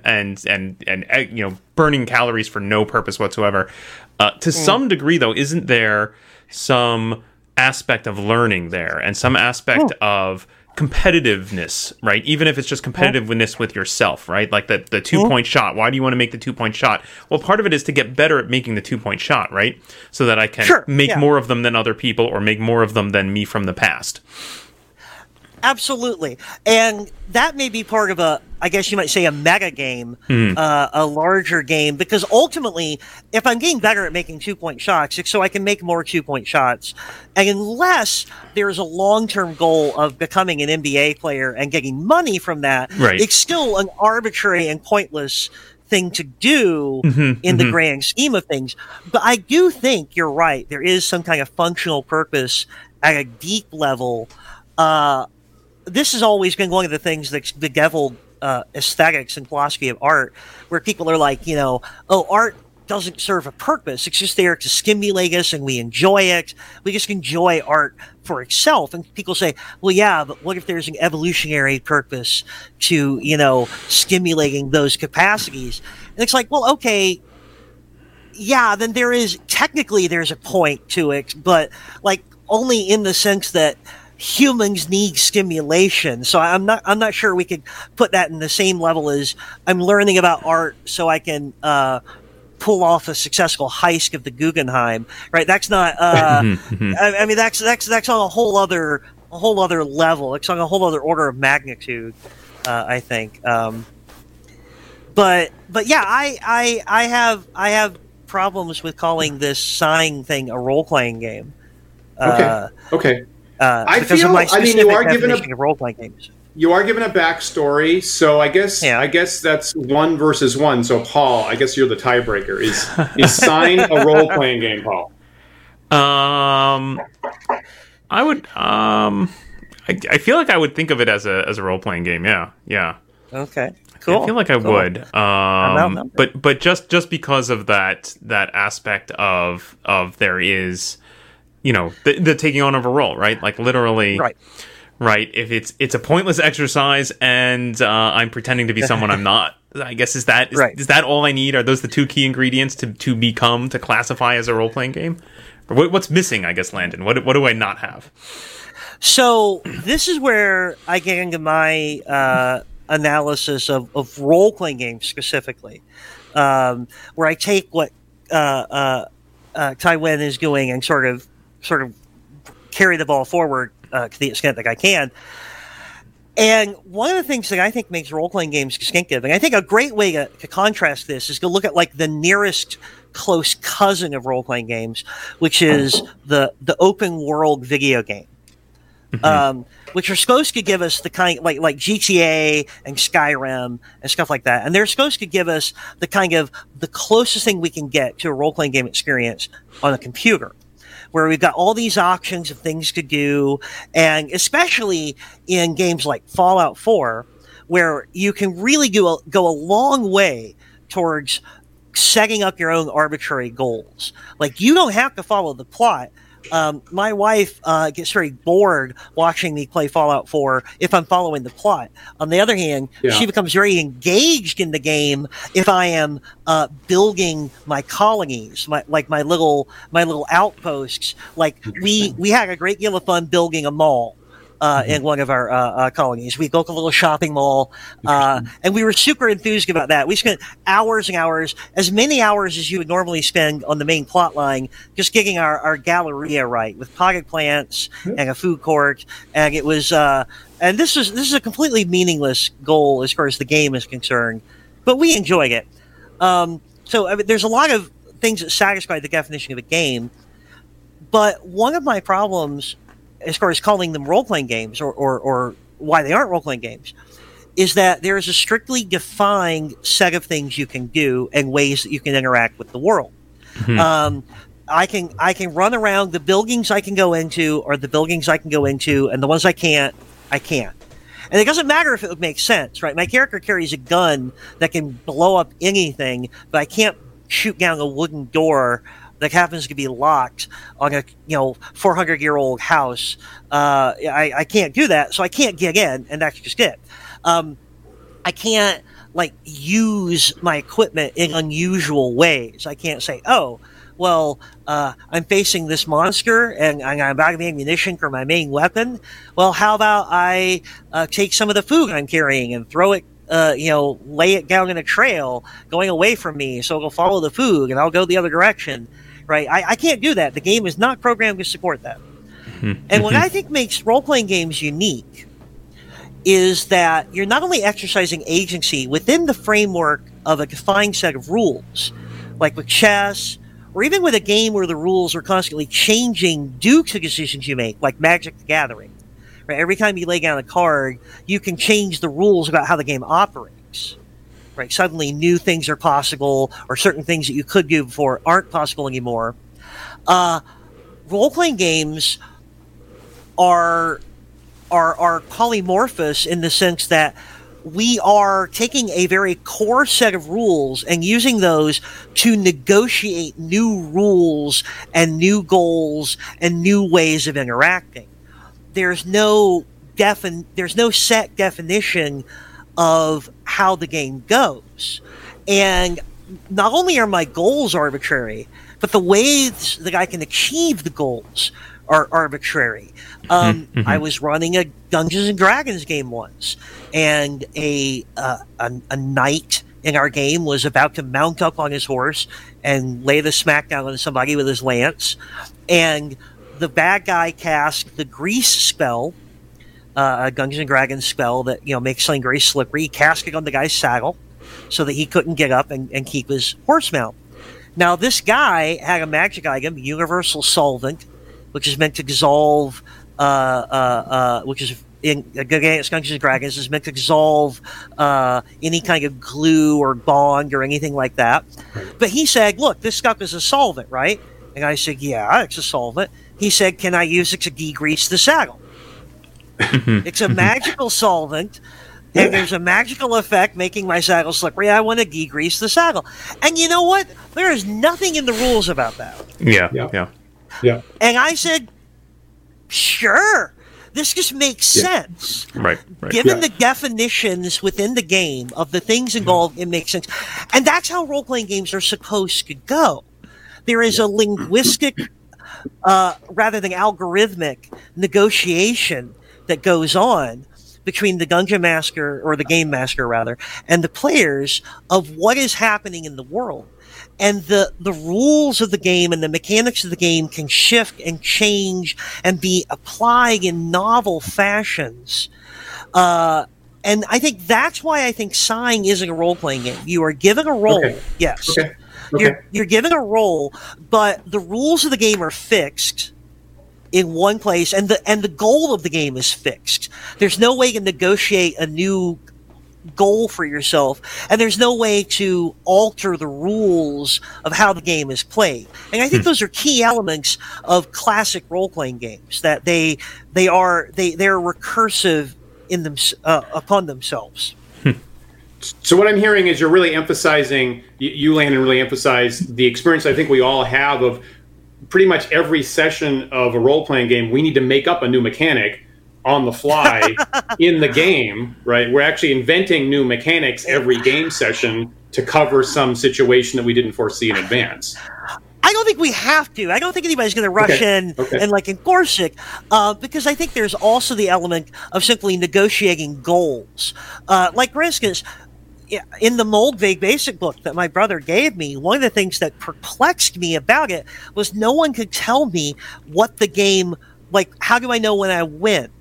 and burning calories for no purpose whatsoever. To some degree, though, isn't there some aspect of learning there and some aspect of competitiveness, right? Even if it's just competitiveness with yourself, right? Like the 2-point shot. Why do you want to make the 2-point shot? Well, part of it is to get better at making the 2-point shot, right? So that I can make more of them than other people or make more of them than me from the past. Absolutely. And that may be part of I guess you might say, a meta game, a larger game, because ultimately, if I'm getting better at making 2-point shots, it's so I can make more 2-point shots. And unless there's a long-term goal of becoming an NBA player and getting money from that, it's still an arbitrary and pointless thing to do in the grand scheme of things. But I do think you're right. There is some kind of functional purpose at a deep level. This has always been one of the things that bedeviled aesthetics and philosophy of art, where people are like, art doesn't serve a purpose. It's just there to stimulate us and we enjoy it. We just enjoy art for itself. And people say, well, yeah, but what if there's an evolutionary purpose to, stimulating those capacities? And it's like, well, okay, yeah, then there's a point to it, but like only in the sense that humans need stimulation. So I'm not sure we could put that in the same level as I'm learning about art so I can pull off a successful heist of the Guggenheim. Right? That's not. I mean, that's on a whole other level. It's on a whole other order of magnitude. I think. But yeah, I have problems with calling this sign thing a role playing game. Okay. I feel. You are given a role-playing games. You are given a backstory, so I guess that's 1 versus 1. So Paul, I guess you're the tiebreaker. Is Sign a role-playing game, Paul? I would. I feel like I would think of it as a role-playing game. Yeah. Okay. Cool. I feel like I would. But just because of that aspect of there is. The taking on of a role, right? Like literally, right? If it's a pointless exercise, and I'm pretending to be someone I'm not. I guess is that all I need? Are those the 2 key ingredients to classify as a role playing game? Or what's missing? I guess, Landon. What do I not have? So this is where I get into my analysis of role playing games specifically, where I take what Tywin is doing and sort of carry the ball forward to the extent that I can. And one of the things that I think makes role-playing games distinctive, and I think a great way to contrast this is to look at like the nearest close cousin of role-playing games, which is the open world video game. Which are supposed to give us the kind like GTA and Skyrim and stuff like that. And they're supposed to give us the kind of the closest thing we can get to a role-playing game experience on a computer, where we've got all these options of things to do, and especially in games like Fallout 4, where you can really go a long way towards setting up your own arbitrary goals. Like, you don't have to follow the plot. My wife gets very bored watching me play Fallout 4 if I'm following the plot. On the other hand, she becomes very engaged in the game if I am building my colonies, my little outposts. Like we had a great deal of fun building a mall. In one of our colonies. We built a little shopping mall, and we were super enthused about that. We spent hours and hours, as many hours as you would normally spend on the main plot line, just getting our Galleria right, with potted plants and a food court. And it was, and this is a completely meaningless goal as far as the game is concerned. but we enjoyed it. So I mean, there's a lot of things that satisfy the definition of a game. But one of my problems, as far as calling them role-playing games or why they aren't role-playing games, is that there is a strictly defined set of things you can do and ways that you can interact with the world. Mm-hmm. I can run around the buildings I can go into, or the buildings I can go into, and the ones I can't. And it doesn't matter if it would make sense, right? My character carries a gun that can blow up anything, but I can't shoot down a wooden door that happens to be locked on a 400-year-old house. I can't do that, so I can't get in, and that's just it. I can't use my equipment in unusual ways. I can't say, oh, well, I'm facing this monster and I'm out of ammunition for my main weapon. Well, how about I take some of the food I'm carrying and throw it, lay it down in a trail going away from me so it'll follow the food and I'll go the other direction, right? I can't do that. The game is not programmed to support that. Mm-hmm. And what I think makes role-playing games unique is that you're not only exercising agency within the framework of a defined set of rules, like with chess, or even with a game where the rules are constantly changing due to decisions you make, like Magic the Gathering. Right? Every time you lay down a card, you can change the rules about how the game operates. Right? Suddenly new things are possible, or certain things that you could do before aren't possible anymore. Role-playing games are polymorphous in the sense that we are taking a very core set of rules and using those to negotiate new rules and new goals and new ways of interacting. There's no set definition of how the game goes. And not only are my goals arbitrary, but the ways that I can achieve the goals are arbitrary. I was running a Dungeons and Dragons game once, and a knight in our game was about to mount up on his horse and lay the smackdown on somebody with his lance, and the bad guy cast the grease spell, a Dungeons and Dragons spell that makes something very slippery. He cast it on the guy's saddle so that he couldn't get up and keep his horse mount. Now this guy had a magic item, Universal Solvent, which is meant to dissolve, which is in Dungeons and Dragons is meant to dissolve any kind of glue or bond or anything like that. But he said, "Look, this stuff is a solvent, right?" And I said, "Yeah, it's a solvent." He said, "Can I use it to degrease the saddle?" It's a magical solvent, and there's a magical effect making my saddle slippery. I want to degrease the saddle. And you know what? There is nothing in the rules about that. Yeah. And I said, sure, this just makes sense. Right. Given the definitions within the game of the things involved, it makes sense. And that's how role-playing games are supposed to go. There is a linguistic, rather than algorithmic, negotiation that goes on between the dungeon master, or the game master rather, and the players of what is happening in the world. And the rules of the game and the mechanics of the game can shift and change and be applied in novel fashions. And I think that's why I think Sighing isn't a role-playing game. You are given a role, yes. Okay. You're given a role, but the rules of the game are fixed in one place, and the goal of the game is fixed. There's no way to negotiate a new goal for yourself, and there's no way to alter the rules of how the game is played. And I think those are key elements of classic role-playing games, that they're recursive in them upon themselves. So what I'm hearing is you're really emphasizing, you Landon really emphasize the experience I think we all have of pretty much every session of a role-playing game, we need to make up a new mechanic on the fly in the game, right? We're actually inventing new mechanics every game session to cover some situation that we didn't foresee in advance. I don't think we have to. I don't think anybody's going to rush in and enforce it, because I think there's also the element of simply negotiating goals. Like, for instance, in the Moldvig Basic book that my brother gave me, one of the things that perplexed me about it was no one could tell me what the game, like, how do I know when I win?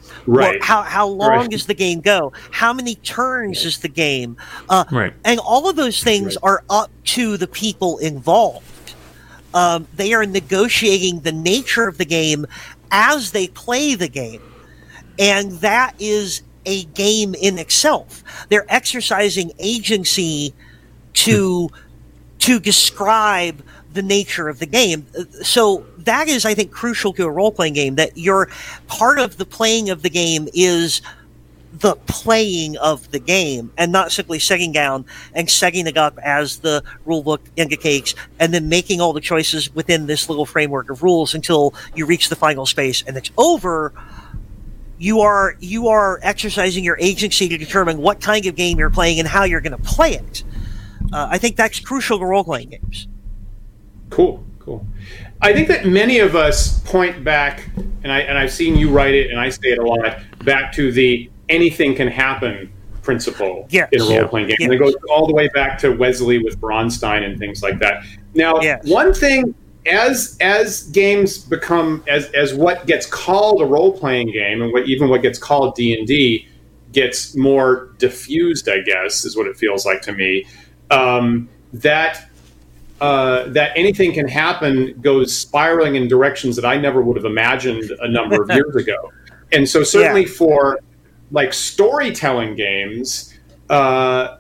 Right. How long Right. does the game go? How many turns is the game? Right. And all of those things are up to the people involved. They are negotiating the nature of the game as they play the game. And that is a game in itself. They're exercising agency to describe the nature of the game. So that is, I think, crucial to a role-playing game, that your part of the playing of the game is the playing of the game and not simply setting down and setting it up as the rulebook indicates and then making all the choices within this little framework of rules until you reach the final space and it's over. You are exercising your agency to determine what kind of game you're playing and how you're going to play it. I think that's crucial to role-playing games. Cool. I think that many of us point back, and I've seen you write it, and I say it a lot, back to the anything can happen principle in a role-playing game. And it goes all the way back to Wesley with Bronstein and things like that. Now, one thing, as games become, as what gets called a role-playing game, and what gets called D&D gets more diffused, I guess, is what it feels like to me, that anything can happen goes spiraling in directions that I never would have imagined a number of years ago. And so certainly for like storytelling games, I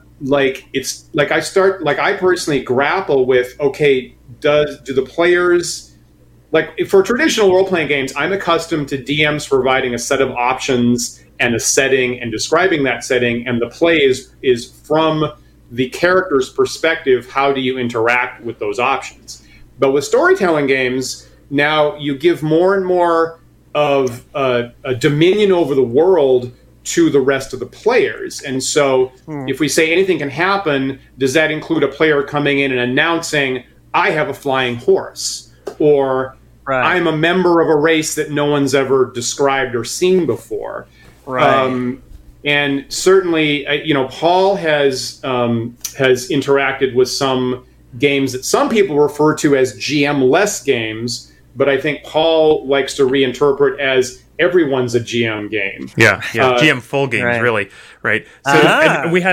personally grapple with, okay, do the players, like for traditional role-playing games, I'm accustomed to DMs providing a set of options and a setting and describing that setting, and the play is from the character's perspective, how do you interact with those options? But with storytelling games, now you give more and more of a dominion over the world to the rest of the players. And so if we say anything can happen, does that include a player coming in and announcing, I have a flying horse, or I'm a member of a race that no one's ever described or seen before? And certainly, Paul has interacted with some games that some people refer to as GM-less games, but I think Paul likes to reinterpret as everyone's a GM game. Yeah, GM full games, really, right? So and we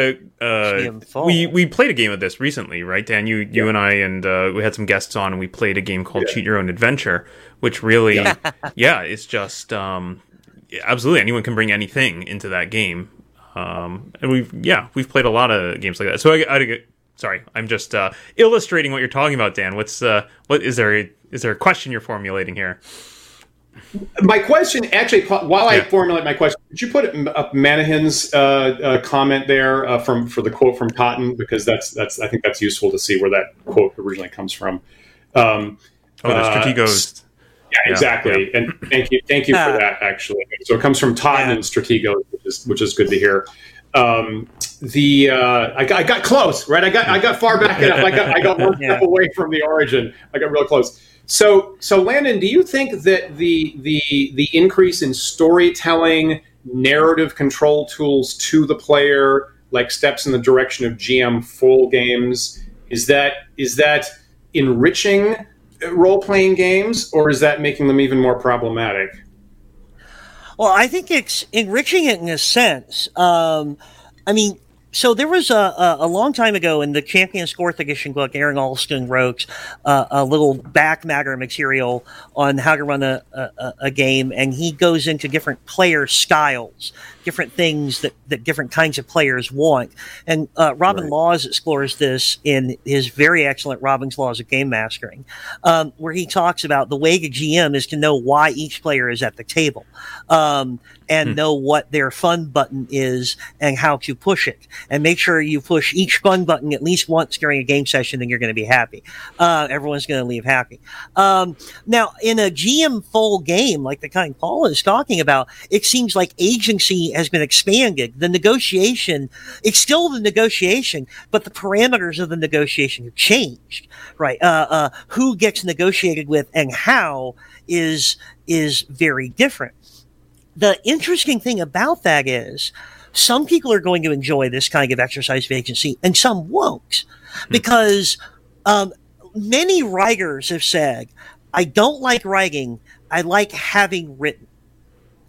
played a game of this recently, right, Dan? You and I, and we had some guests on, and we played a game called Cheat Your Own Adventure, which really, it's just. Absolutely, anyone can bring anything into that game, and we've played a lot of games like that. So sorry, I'm just illustrating what you're talking about, Dan. What is there a question you're formulating here? My question, actually, while I formulate my question, could you put up Manahan's comment there for the quote from Totten, because that's I think that's useful to see where that quote originally comes from. The Strategos. Yeah, exactly. Yeah. And thank you for that, actually. So it comes from Totten and Stratego, which is good to hear. I got close, right? I got far back enough. I got one step away from the origin. I got real close. So Landon, do you think that the increase in storytelling, narrative control tools to the player, like steps in the direction of GM full games, is that enriching role-playing games, or is that making them even more problematic? Well, I think it's enriching it in a sense. So there was a long time ago in the Champions 4th edition book, Aaron Alston wrote a little back matter material on how to run a game, and he goes into different player styles, different things that different kinds of players want. And Robin Laws explores this in his very excellent Robin's Laws of Game Mastering, where he talks about the way the GM is to know why each player is at the table, and know what their fun button is and how to push it. And make sure you push each fun button at least once during a game session, and you're going to be happy. Everyone's going to leave happy. Now, in a GM full game, like the kind Paul is talking about, it seems like agency has been expanded. The negotiation, it's still the negotiation, but the parameters of the negotiation have changed, right? Who gets negotiated with and how is very different. The interesting thing about that is some people are going to enjoy this kind of exercise of agency and some won't, because many writers have said, I don't like writing, I like having written.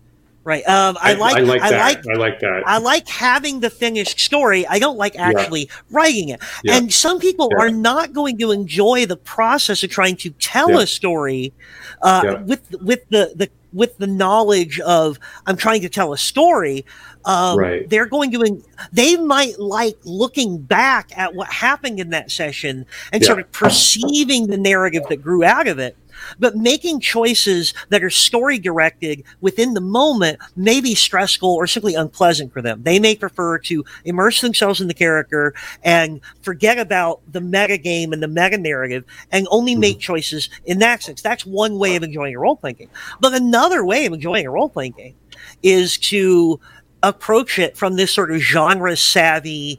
Right. I like that. I like having the finished story. I don't like actually writing it. Yeah. And some people are not going to enjoy the process of trying to tell a story with the knowledge of I'm trying to tell a story. They're going to they might like looking back at what happened in that session and sort of perceiving the narrative that grew out of it. But making choices that are story directed within the moment may be stressful or simply unpleasant for them. They may prefer to immerse themselves in the character and forget about the meta game and the meta narrative and only make choices in that sense. That's one way of enjoying a role-playing game. But another way of enjoying a role-playing game is to approach it from this sort of genre savvy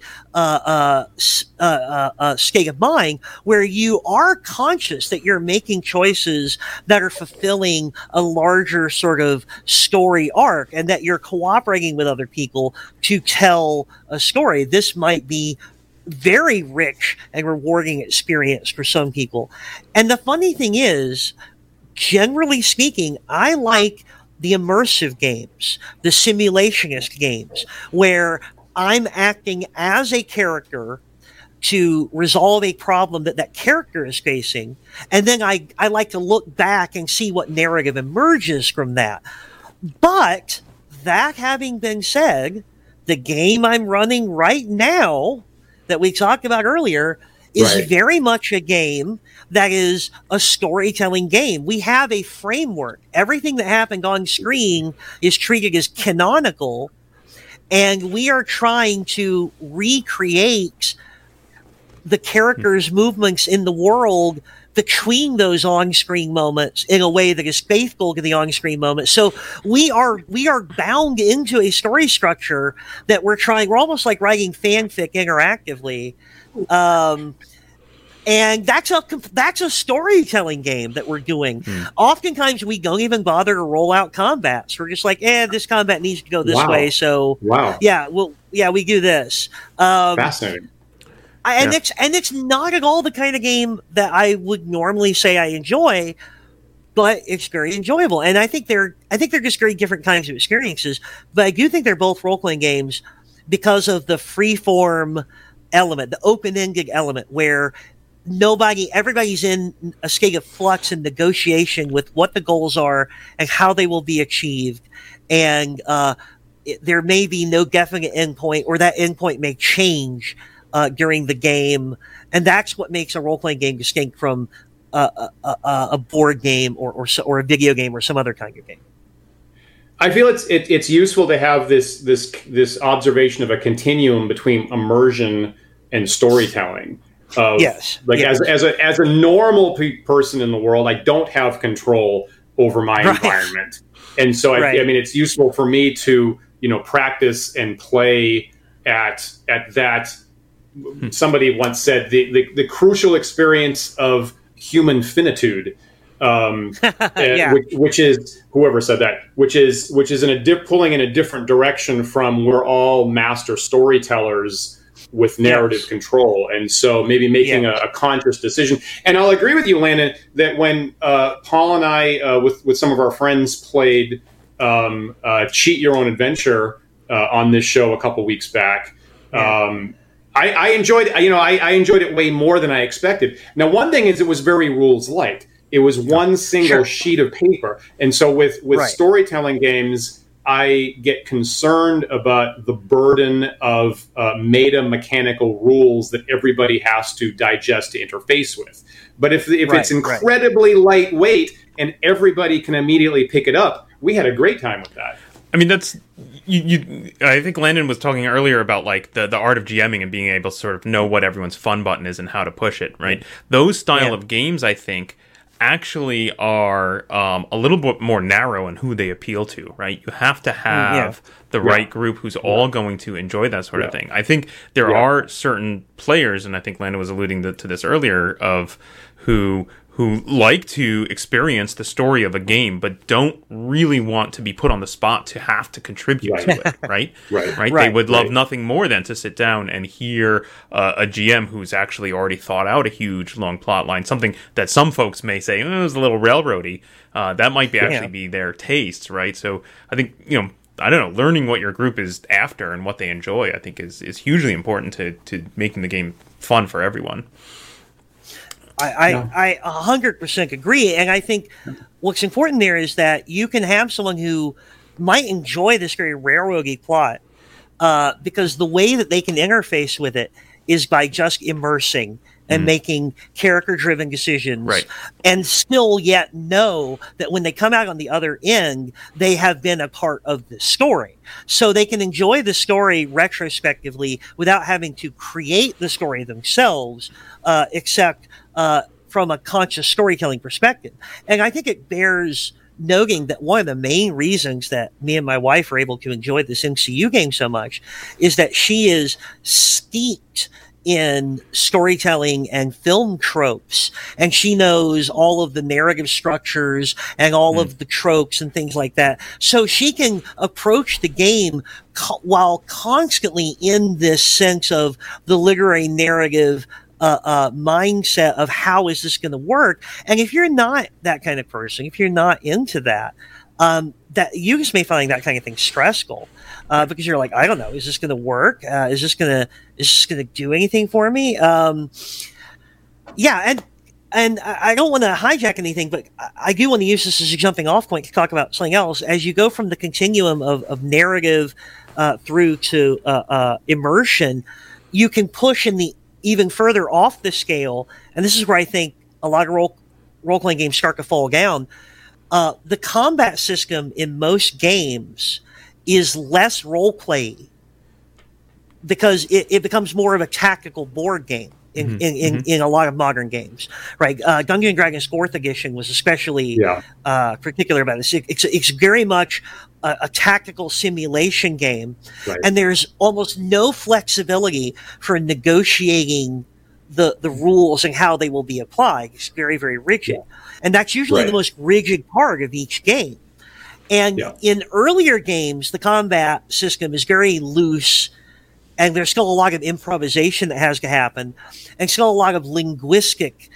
state of mind where you are conscious that you're making choices that are fulfilling a larger sort of story arc and that you're cooperating with other people to tell a story. This might be very rich and rewarding experience for some people. And the funny thing is, generally speaking, I like the immersive games, the simulationist games, where I'm acting as a character to resolve a problem that character is facing. And then I like to look back and see what narrative emerges from that. But that having been said, the game I'm running right now that we talked about earlier is very much a game that is a storytelling game. We have a framework. Everything that happened on screen is treated as canonical, and we are trying to recreate the characters' movements in the world between those on-screen moments in a way that is faithful to the on-screen moments. So we are bound into a story structure that we're almost like writing fanfic interactively. And that's a storytelling game that we're doing. Oftentimes we don't even bother to roll out combats. We're just like, this combat needs to go this way. So we do this. Fascinating. And it's not at all the kind of game that I would normally say I enjoy, but it's very enjoyable. And I think they're just very different kinds of experiences. But I do think they're both role-playing games because of the free-form element, the open-ended element, where everybody's in a state of flux and negotiation with what the goals are and how they will be achieved. And there may be no definite endpoint, or that endpoint may change during the game. And that's what makes a role-playing game distinct from a board game or a video game or some other kind of game. I feel it's useful to have this observation of a continuum between immersion and storytelling. As a normal person in the world, I don't have control over my environment, and so I mean it's useful for me to practice and play at that. Somebody once said the crucial experience of human finitude. Which is whoever said that, which is pulling in a different direction from we're all master storytellers with narrative control, and so maybe making a conscious decision. And I'll agree with you, Landon, that when Paul and I with some of our friends played Cheat Your Own Adventure on this show a couple weeks back. I enjoyed I enjoyed it way more than I expected. Now, one thing is it was very rules light. It was one single sheet of paper. And so with storytelling games, I get concerned about the burden of meta mechanical rules that everybody has to digest to interface with. But if it's incredibly lightweight and everybody can immediately pick it up, we had a great time with that. I mean, that's I think Landon was talking earlier about like the art of GMing and being able to sort of know what everyone's fun button is and how to push it, right? Those style of games, I think, actually are a little bit more narrow in who they appeal to, right? You have to have the right group who's all going to enjoy that sort of thing. I think there are certain players, and I think Landon was alluding to this earlier, of who who like to experience the story of a game, but don't really want to be put on the spot to have to contribute to it, right? Right. They would love nothing more than to sit down and hear a GM who's actually already thought out a huge, long plot line, something that some folks may say, it was a little railroady. That might be actually be their taste, right? So I think, I don't know, learning what your group is after and what they enjoy, I think is hugely important to making the game fun for everyone. I 100% agree, and I think what's important there is that you can have someone who might enjoy this very railroady plot because the way that they can interface with it is by just immersing and making character-driven decisions, and still yet know that when they come out on the other end, they have been a part of the story. So they can enjoy the story retrospectively without having to create the story themselves, except from a conscious storytelling perspective. And I think it bears noting that one of the main reasons that me and my wife are able to enjoy this MCU game so much is that she is steeped in storytelling and film tropes, and she knows all of the narrative structures and all of the tropes and things like that. So she can approach the game while constantly in this sense of the literary narrative mindset of how is this going to work. And if you're not that kind of person, if you're not into that, that you just may find that kind of thing stressful. Because you're like, I don't know, is this going to work? Is this going to do anything for me? And I don't want to hijack anything, but I do want to use this as a jumping off point to talk about something else. As you go from the continuum of narrative through to immersion, you can push in the even further off the scale, and this is where I think a lot of role-playing games start to fall down. The combat system in most games is less role play because it becomes more of a tactical board game in a lot of modern games, right? Dungeons and Dragons 4th edition was especially particular about this. It's very much a tactical simulation game, and there's almost no flexibility for negotiating the rules and how they will be applied. It's very, very rigid. And that's usually the most rigid part of each game. And in earlier games, the combat system is very loose, and there's still a lot of improvisation that has to happen, and still a lot of linguistic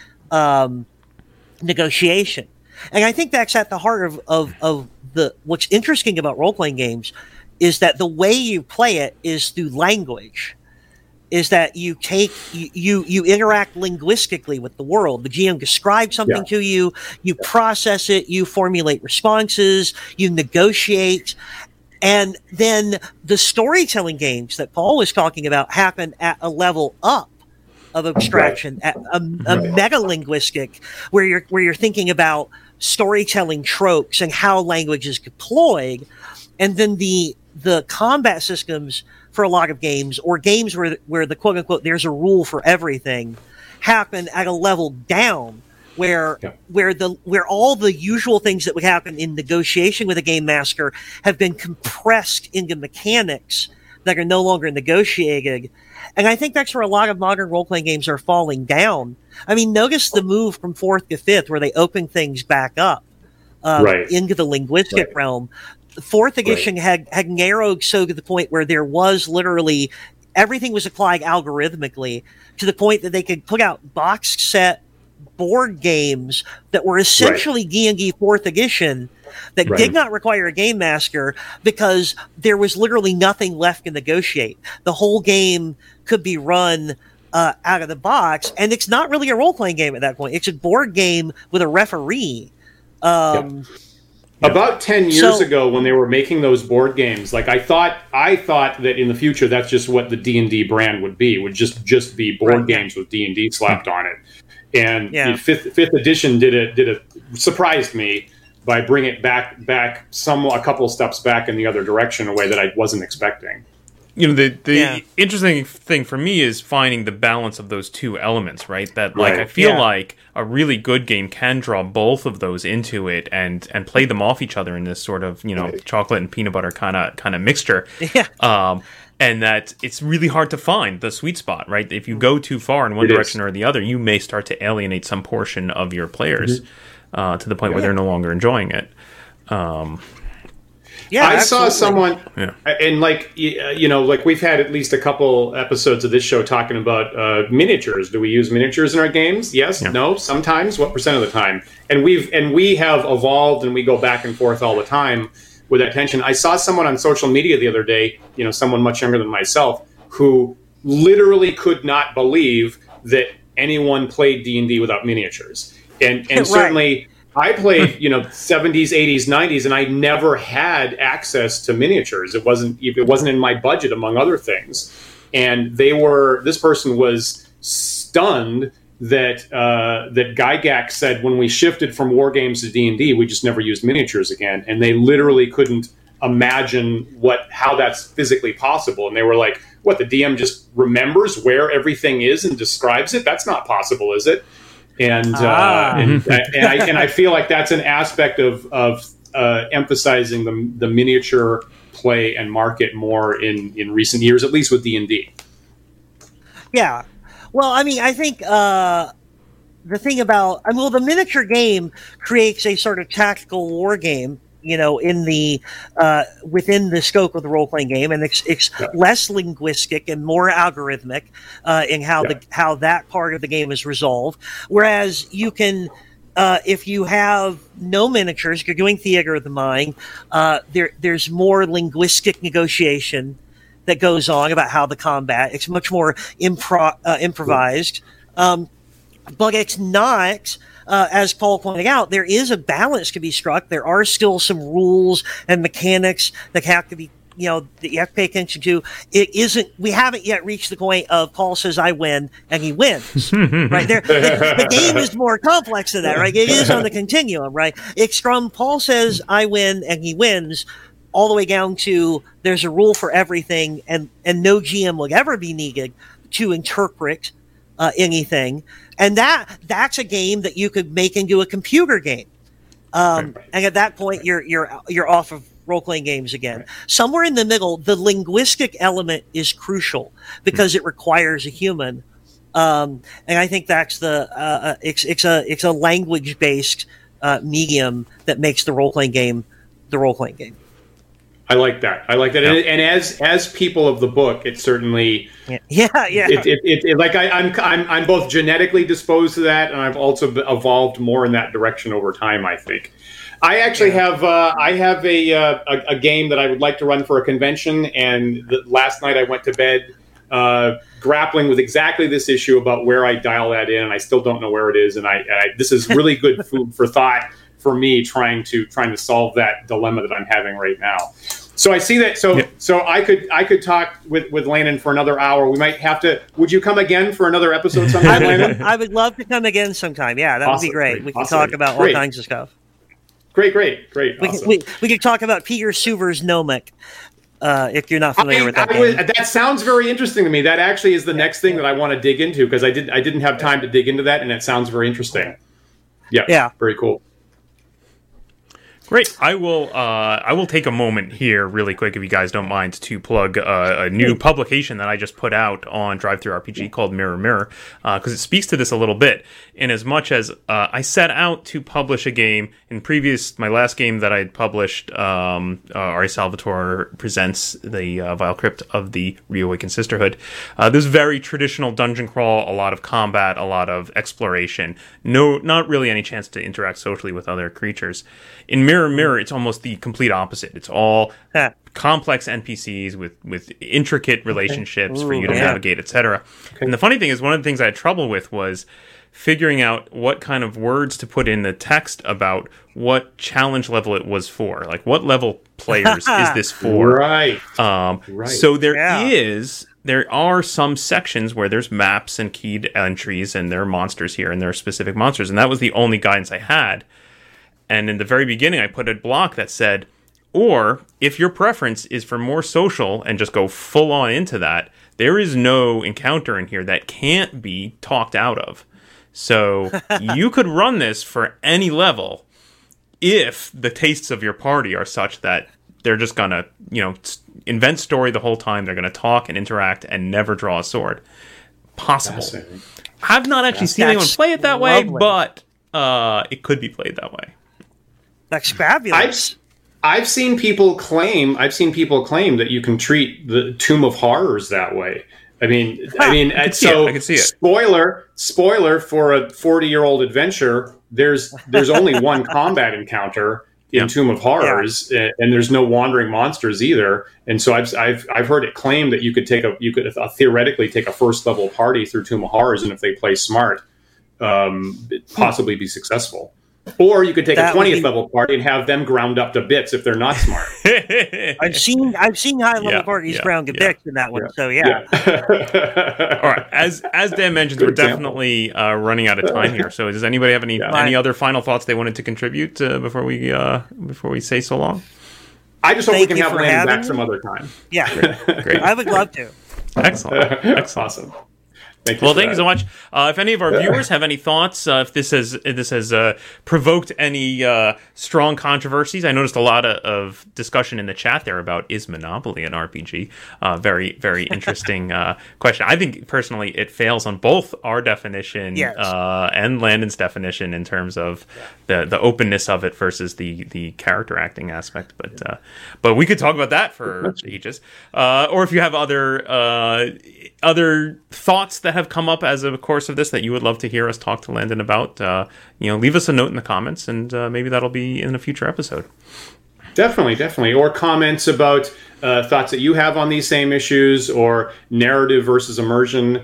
negotiation. And I think that's at the heart of what's interesting about role-playing games is that the way you play it is through language. Is that you interact linguistically with the world. The GM describes something to you, you process it, you formulate responses, you negotiate, and then the storytelling games that Paul was talking about happen at a level up of abstraction, at a meta-linguistic, where you're thinking about storytelling tropes and how language is deployed, and then the combat systems for a lot of games, or games where the quote unquote there's a rule for everything, happen at a level down where all the usual things that would happen in negotiation with a game master have been compressed into mechanics that are no longer negotiated. And I think that's where a lot of modern role-playing games are falling down. I mean, notice the move from 4th to 5th where they open things back up into the linguistic realm. The 4th edition had narrowed so to the point where there was literally everything was applied algorithmically to the point that they could put out box set board games that were essentially D&D 4th edition that did not require a game master because there was literally nothing left to negotiate. The whole game could be run out of the box, and it's not really a role-playing game at that point. It's a board game with a referee. About 10 years ago, when they were making those board games, like I thought that in the future that's just what the D&D brand would be. It would just be board games with D&D slapped on it. And fifth edition surprised me by bringing it back a couple of steps back in the other direction, in a way that I wasn't expecting. The interesting thing for me is finding the balance of those two elements, right? That I feel like a really good game can draw both of those into it and play them off each other in this sort of chocolate and peanut butter kind of mixture. and that it's really hard to find the sweet spot, right? If you go too far in one direction or the other, you may start to alienate some portion of your players to the point where they're no longer enjoying it. I saw someone, and like like we've had at least a couple episodes of this show talking about miniatures. Do we use miniatures in our games? Yes, no, sometimes. What percent of the time? And we have evolved, and we go back and forth all the time with that tension. I saw someone on social media the other day, someone much younger than myself, who literally could not believe that anyone played D&D without miniatures, and certainly. I played, 70s, 80s, 90s, and I never had access to miniatures. It wasn't in my budget, among other things. And this person was stunned that Gygax said when we shifted from war games to D&D, we just never used miniatures again. And they literally couldn't imagine how that's physically possible. And they were like, what, the DM just remembers where everything is and describes it? That's not possible, is it? And I feel like that's an aspect of emphasizing the miniature play and market more in recent years, at least with D&D. Yeah. Well, I mean, I think the thing about the miniature game creates a sort of tactical war game, in the within the scope of the role playing game, and it's less linguistic and more algorithmic in how that part of the game is resolved. Whereas you can, if you have no miniatures, you're doing theater of the mind. There's more linguistic negotiation that goes on about how the combat. It's much more improvised, but it's not. As Paul pointed out, there is a balance to be struck. There are still some rules and mechanics that have to be, that you have to pay attention to. We haven't yet reached the point of Paul says I win and he wins, right? The game is more complex than that, right? It is on the continuum, right? It's from Paul says I win and he wins all the way down to there's a rule for everything and no GM will ever be needed to interpret anything. And that's a game that you could make into a computer game. And at that point, you're off of role-playing games again. Right. Somewhere in the middle, the linguistic element is crucial because it requires a human. And I think that's it's a language-based medium that makes the role-playing game the role-playing game. I like that. Yeah. And as people of the book, it certainly I'm both genetically disposed to that, and I've also evolved more in that direction over time, I think. I actually have a game that I would like to run for a convention, and last night I went to bed grappling with exactly this issue about where I dial that in, and I still don't know where it is. And this is really good food for thought for me trying to solve that dilemma that I'm having right now. So I see that. So I could talk with Landon for another hour. We might have to. Would you come again for another episode sometime, Landon? I would love to come again sometime. Yeah, that would be great. We can talk about all kinds of stuff. Great. Awesome. We could talk about Peter Suver's Gnomic. If you're not familiar with that game. That sounds very interesting to me. That actually is the next thing that I want to dig into because I didn't have time to dig into that, and it sounds very interesting. Yeah. Very cool. Great. I will take a moment here really quick, if you guys don't mind, to plug a new publication that I just put out on DriveThruRPG called Mirror Mirror, because it speaks to this a little bit. In as much as I set out to publish a game my last game that I had published, Ari Salvatore presents the Vile Crypt of the Reawakened Sisterhood. This very traditional dungeon crawl, a lot of combat, a lot of exploration. Not really any chance to interact socially with other creatures. In Mirror Mirror, it's almost the complete opposite. It's all complex NPCs with intricate relationships for you to navigate, etc. Okay. And the funny thing is, one of the things I had trouble with was figuring out what kind of words to put in the text about what challenge level it was for. Like, what level players is this for? Right. So there are some sections where there's maps and keyed entries, and there are monsters here, and there are specific monsters. And that was the only guidance I had. And in the very beginning, I put a block that said, or if your preference is for more social and just go full on into that, there is no encounter in here that can't be talked out of. So you could run this for any level if the tastes of your party are such that they're just gonna, invent story the whole time. They're gonna talk and interact and never draw a sword. Possible. I've not actually seen anyone play it that way, but it could be played that way. That's fabulous. I've seen people claim that you can treat the Tomb of Horrors that way. I can see it. Spoiler for a 40-year-old adventure. There's only one combat encounter in Tomb of Horrors, and there's no wandering monsters either. And so I've heard it claimed that you could theoretically take a first level party through Tomb of Horrors, and if they play smart, possibly be successful. Or you could take a 20th level party and have them ground up to bits if they're not smart. I've seen high level parties ground to bits in that one. So All right. As Dan mentioned, we're definitely running out of time here. So does anybody have any other final thoughts they wanted to contribute before we say so long? I just hope we can have Landon back some other time. Yeah, great. I would love to. Excellent. Awesome. Thank you so much. If any of our viewers have any thoughts, if this has provoked any strong controversies, I noticed a lot of discussion in the chat there about, is Monopoly an RPG? Very, very interesting question. I think personally it fails on both our definition and Landon's definition in terms of the openness of it versus the character acting aspect. But we could talk about that for ages. Or if you have other thoughts that have come up as a course of this that you would love to hear us talk to Landon about, leave us a note in the comments, and maybe that'll be in a future episode. Definitely. Or comments about thoughts that you have on these same issues, or narrative versus immersion.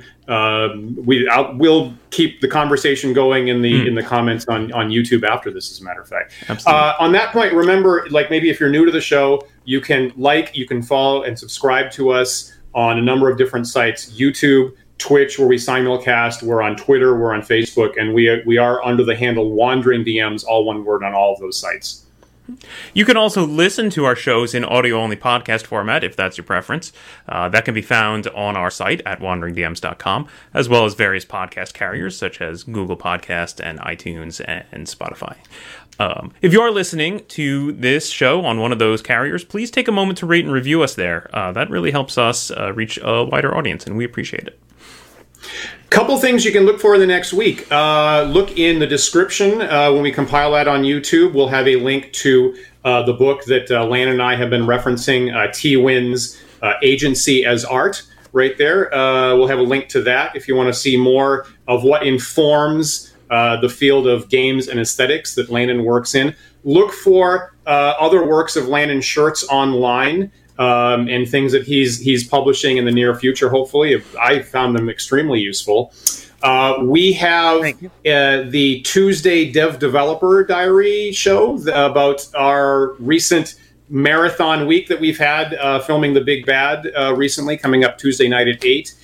We'll keep the conversation going in the comments on YouTube after this, as a matter of fact. Absolutely. On that point, remember, maybe if you're new to the show, you can follow and subscribe to us on a number of different sites: YouTube, Twitch, where we simulcast. We're on Twitter, we're on Facebook, and we are under the handle Wandering DMs, all one word, on all of those sites. You can also listen to our shows in audio-only podcast format, if that's your preference. That can be found on our site at wanderingdms.com, as well as various podcast carriers such as Google Podcast and iTunes and Spotify. If you are listening to this show on one of those carriers, please take a moment to rate and review us there. That really helps us reach a wider audience, and we appreciate it. Couple things you can look for in the next week. Look in the description when we compile that on YouTube. We'll have a link to the book that Lan and I have been referencing, T. Wynn's Agency as Art, right there. We'll have a link to that if you want to see more of what informs the field of games and aesthetics that Landon works in. Look for other works of Landon Shirts online. And things that he's publishing in the near future, hopefully. I found them extremely useful. We have the Tuesday Dev Developer Diary show about our recent marathon week that we've had filming The Big Bad recently, coming up Tuesday night at 8.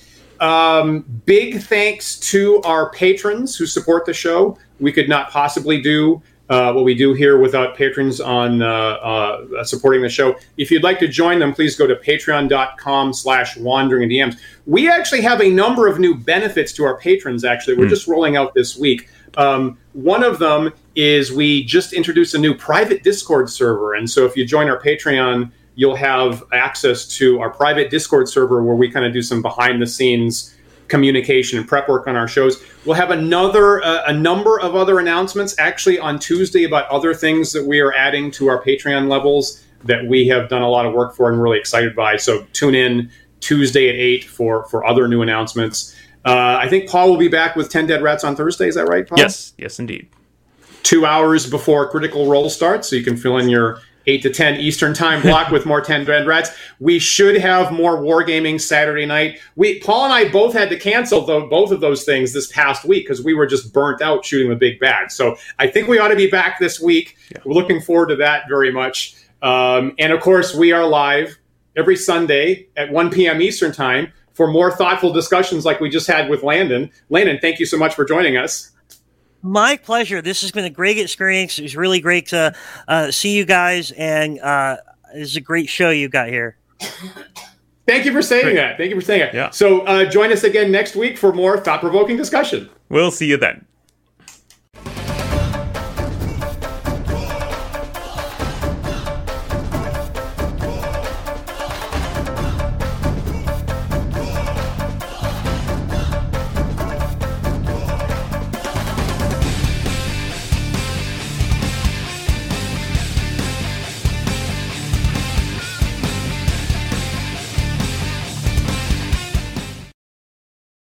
Big thanks to our patrons who support the show. We could not possibly do what we do here without patrons on supporting the show. If you'd like to join them, please go to patreon.com/wanderingdms. We actually have a number of new benefits to our patrons, actually. We're just rolling out this week. One of them is we just introduced a new private Discord server. And so if you join our Patreon, you'll have access to our private Discord server where we kind of do some behind-the-scenes communication and prep work on our shows. We'll have a number of other announcements actually on Tuesday about other things that we are adding to our Patreon levels that we have done a lot of work for and really excited by. So tune in Tuesday at 8 for other new announcements. I think Paul will be back with 10 Dead Rats on Thursday. Is that right, Paul? Yes, indeed. 2 hours before Critical Role starts, so you can fill in your 8 to 10 Eastern time block with more 10 Dead Rats. We should have more Wargaming Saturday night. Paul and I both had to cancel both of those things this past week because we were just burnt out shooting The Big Bad. So I think we ought to be back this week. Yeah. We're looking forward to that very much. And of course, we are live every Sunday at 1 p.m. Eastern time for more thoughtful discussions like we just had with Landon. Landon, thank you so much for joining us. My pleasure. This has been a great experience. It was really great to see you guys, and it's a great show you got here. Thank you for saying that. Yeah. So join us again next week for more thought-provoking discussion. We'll see you then.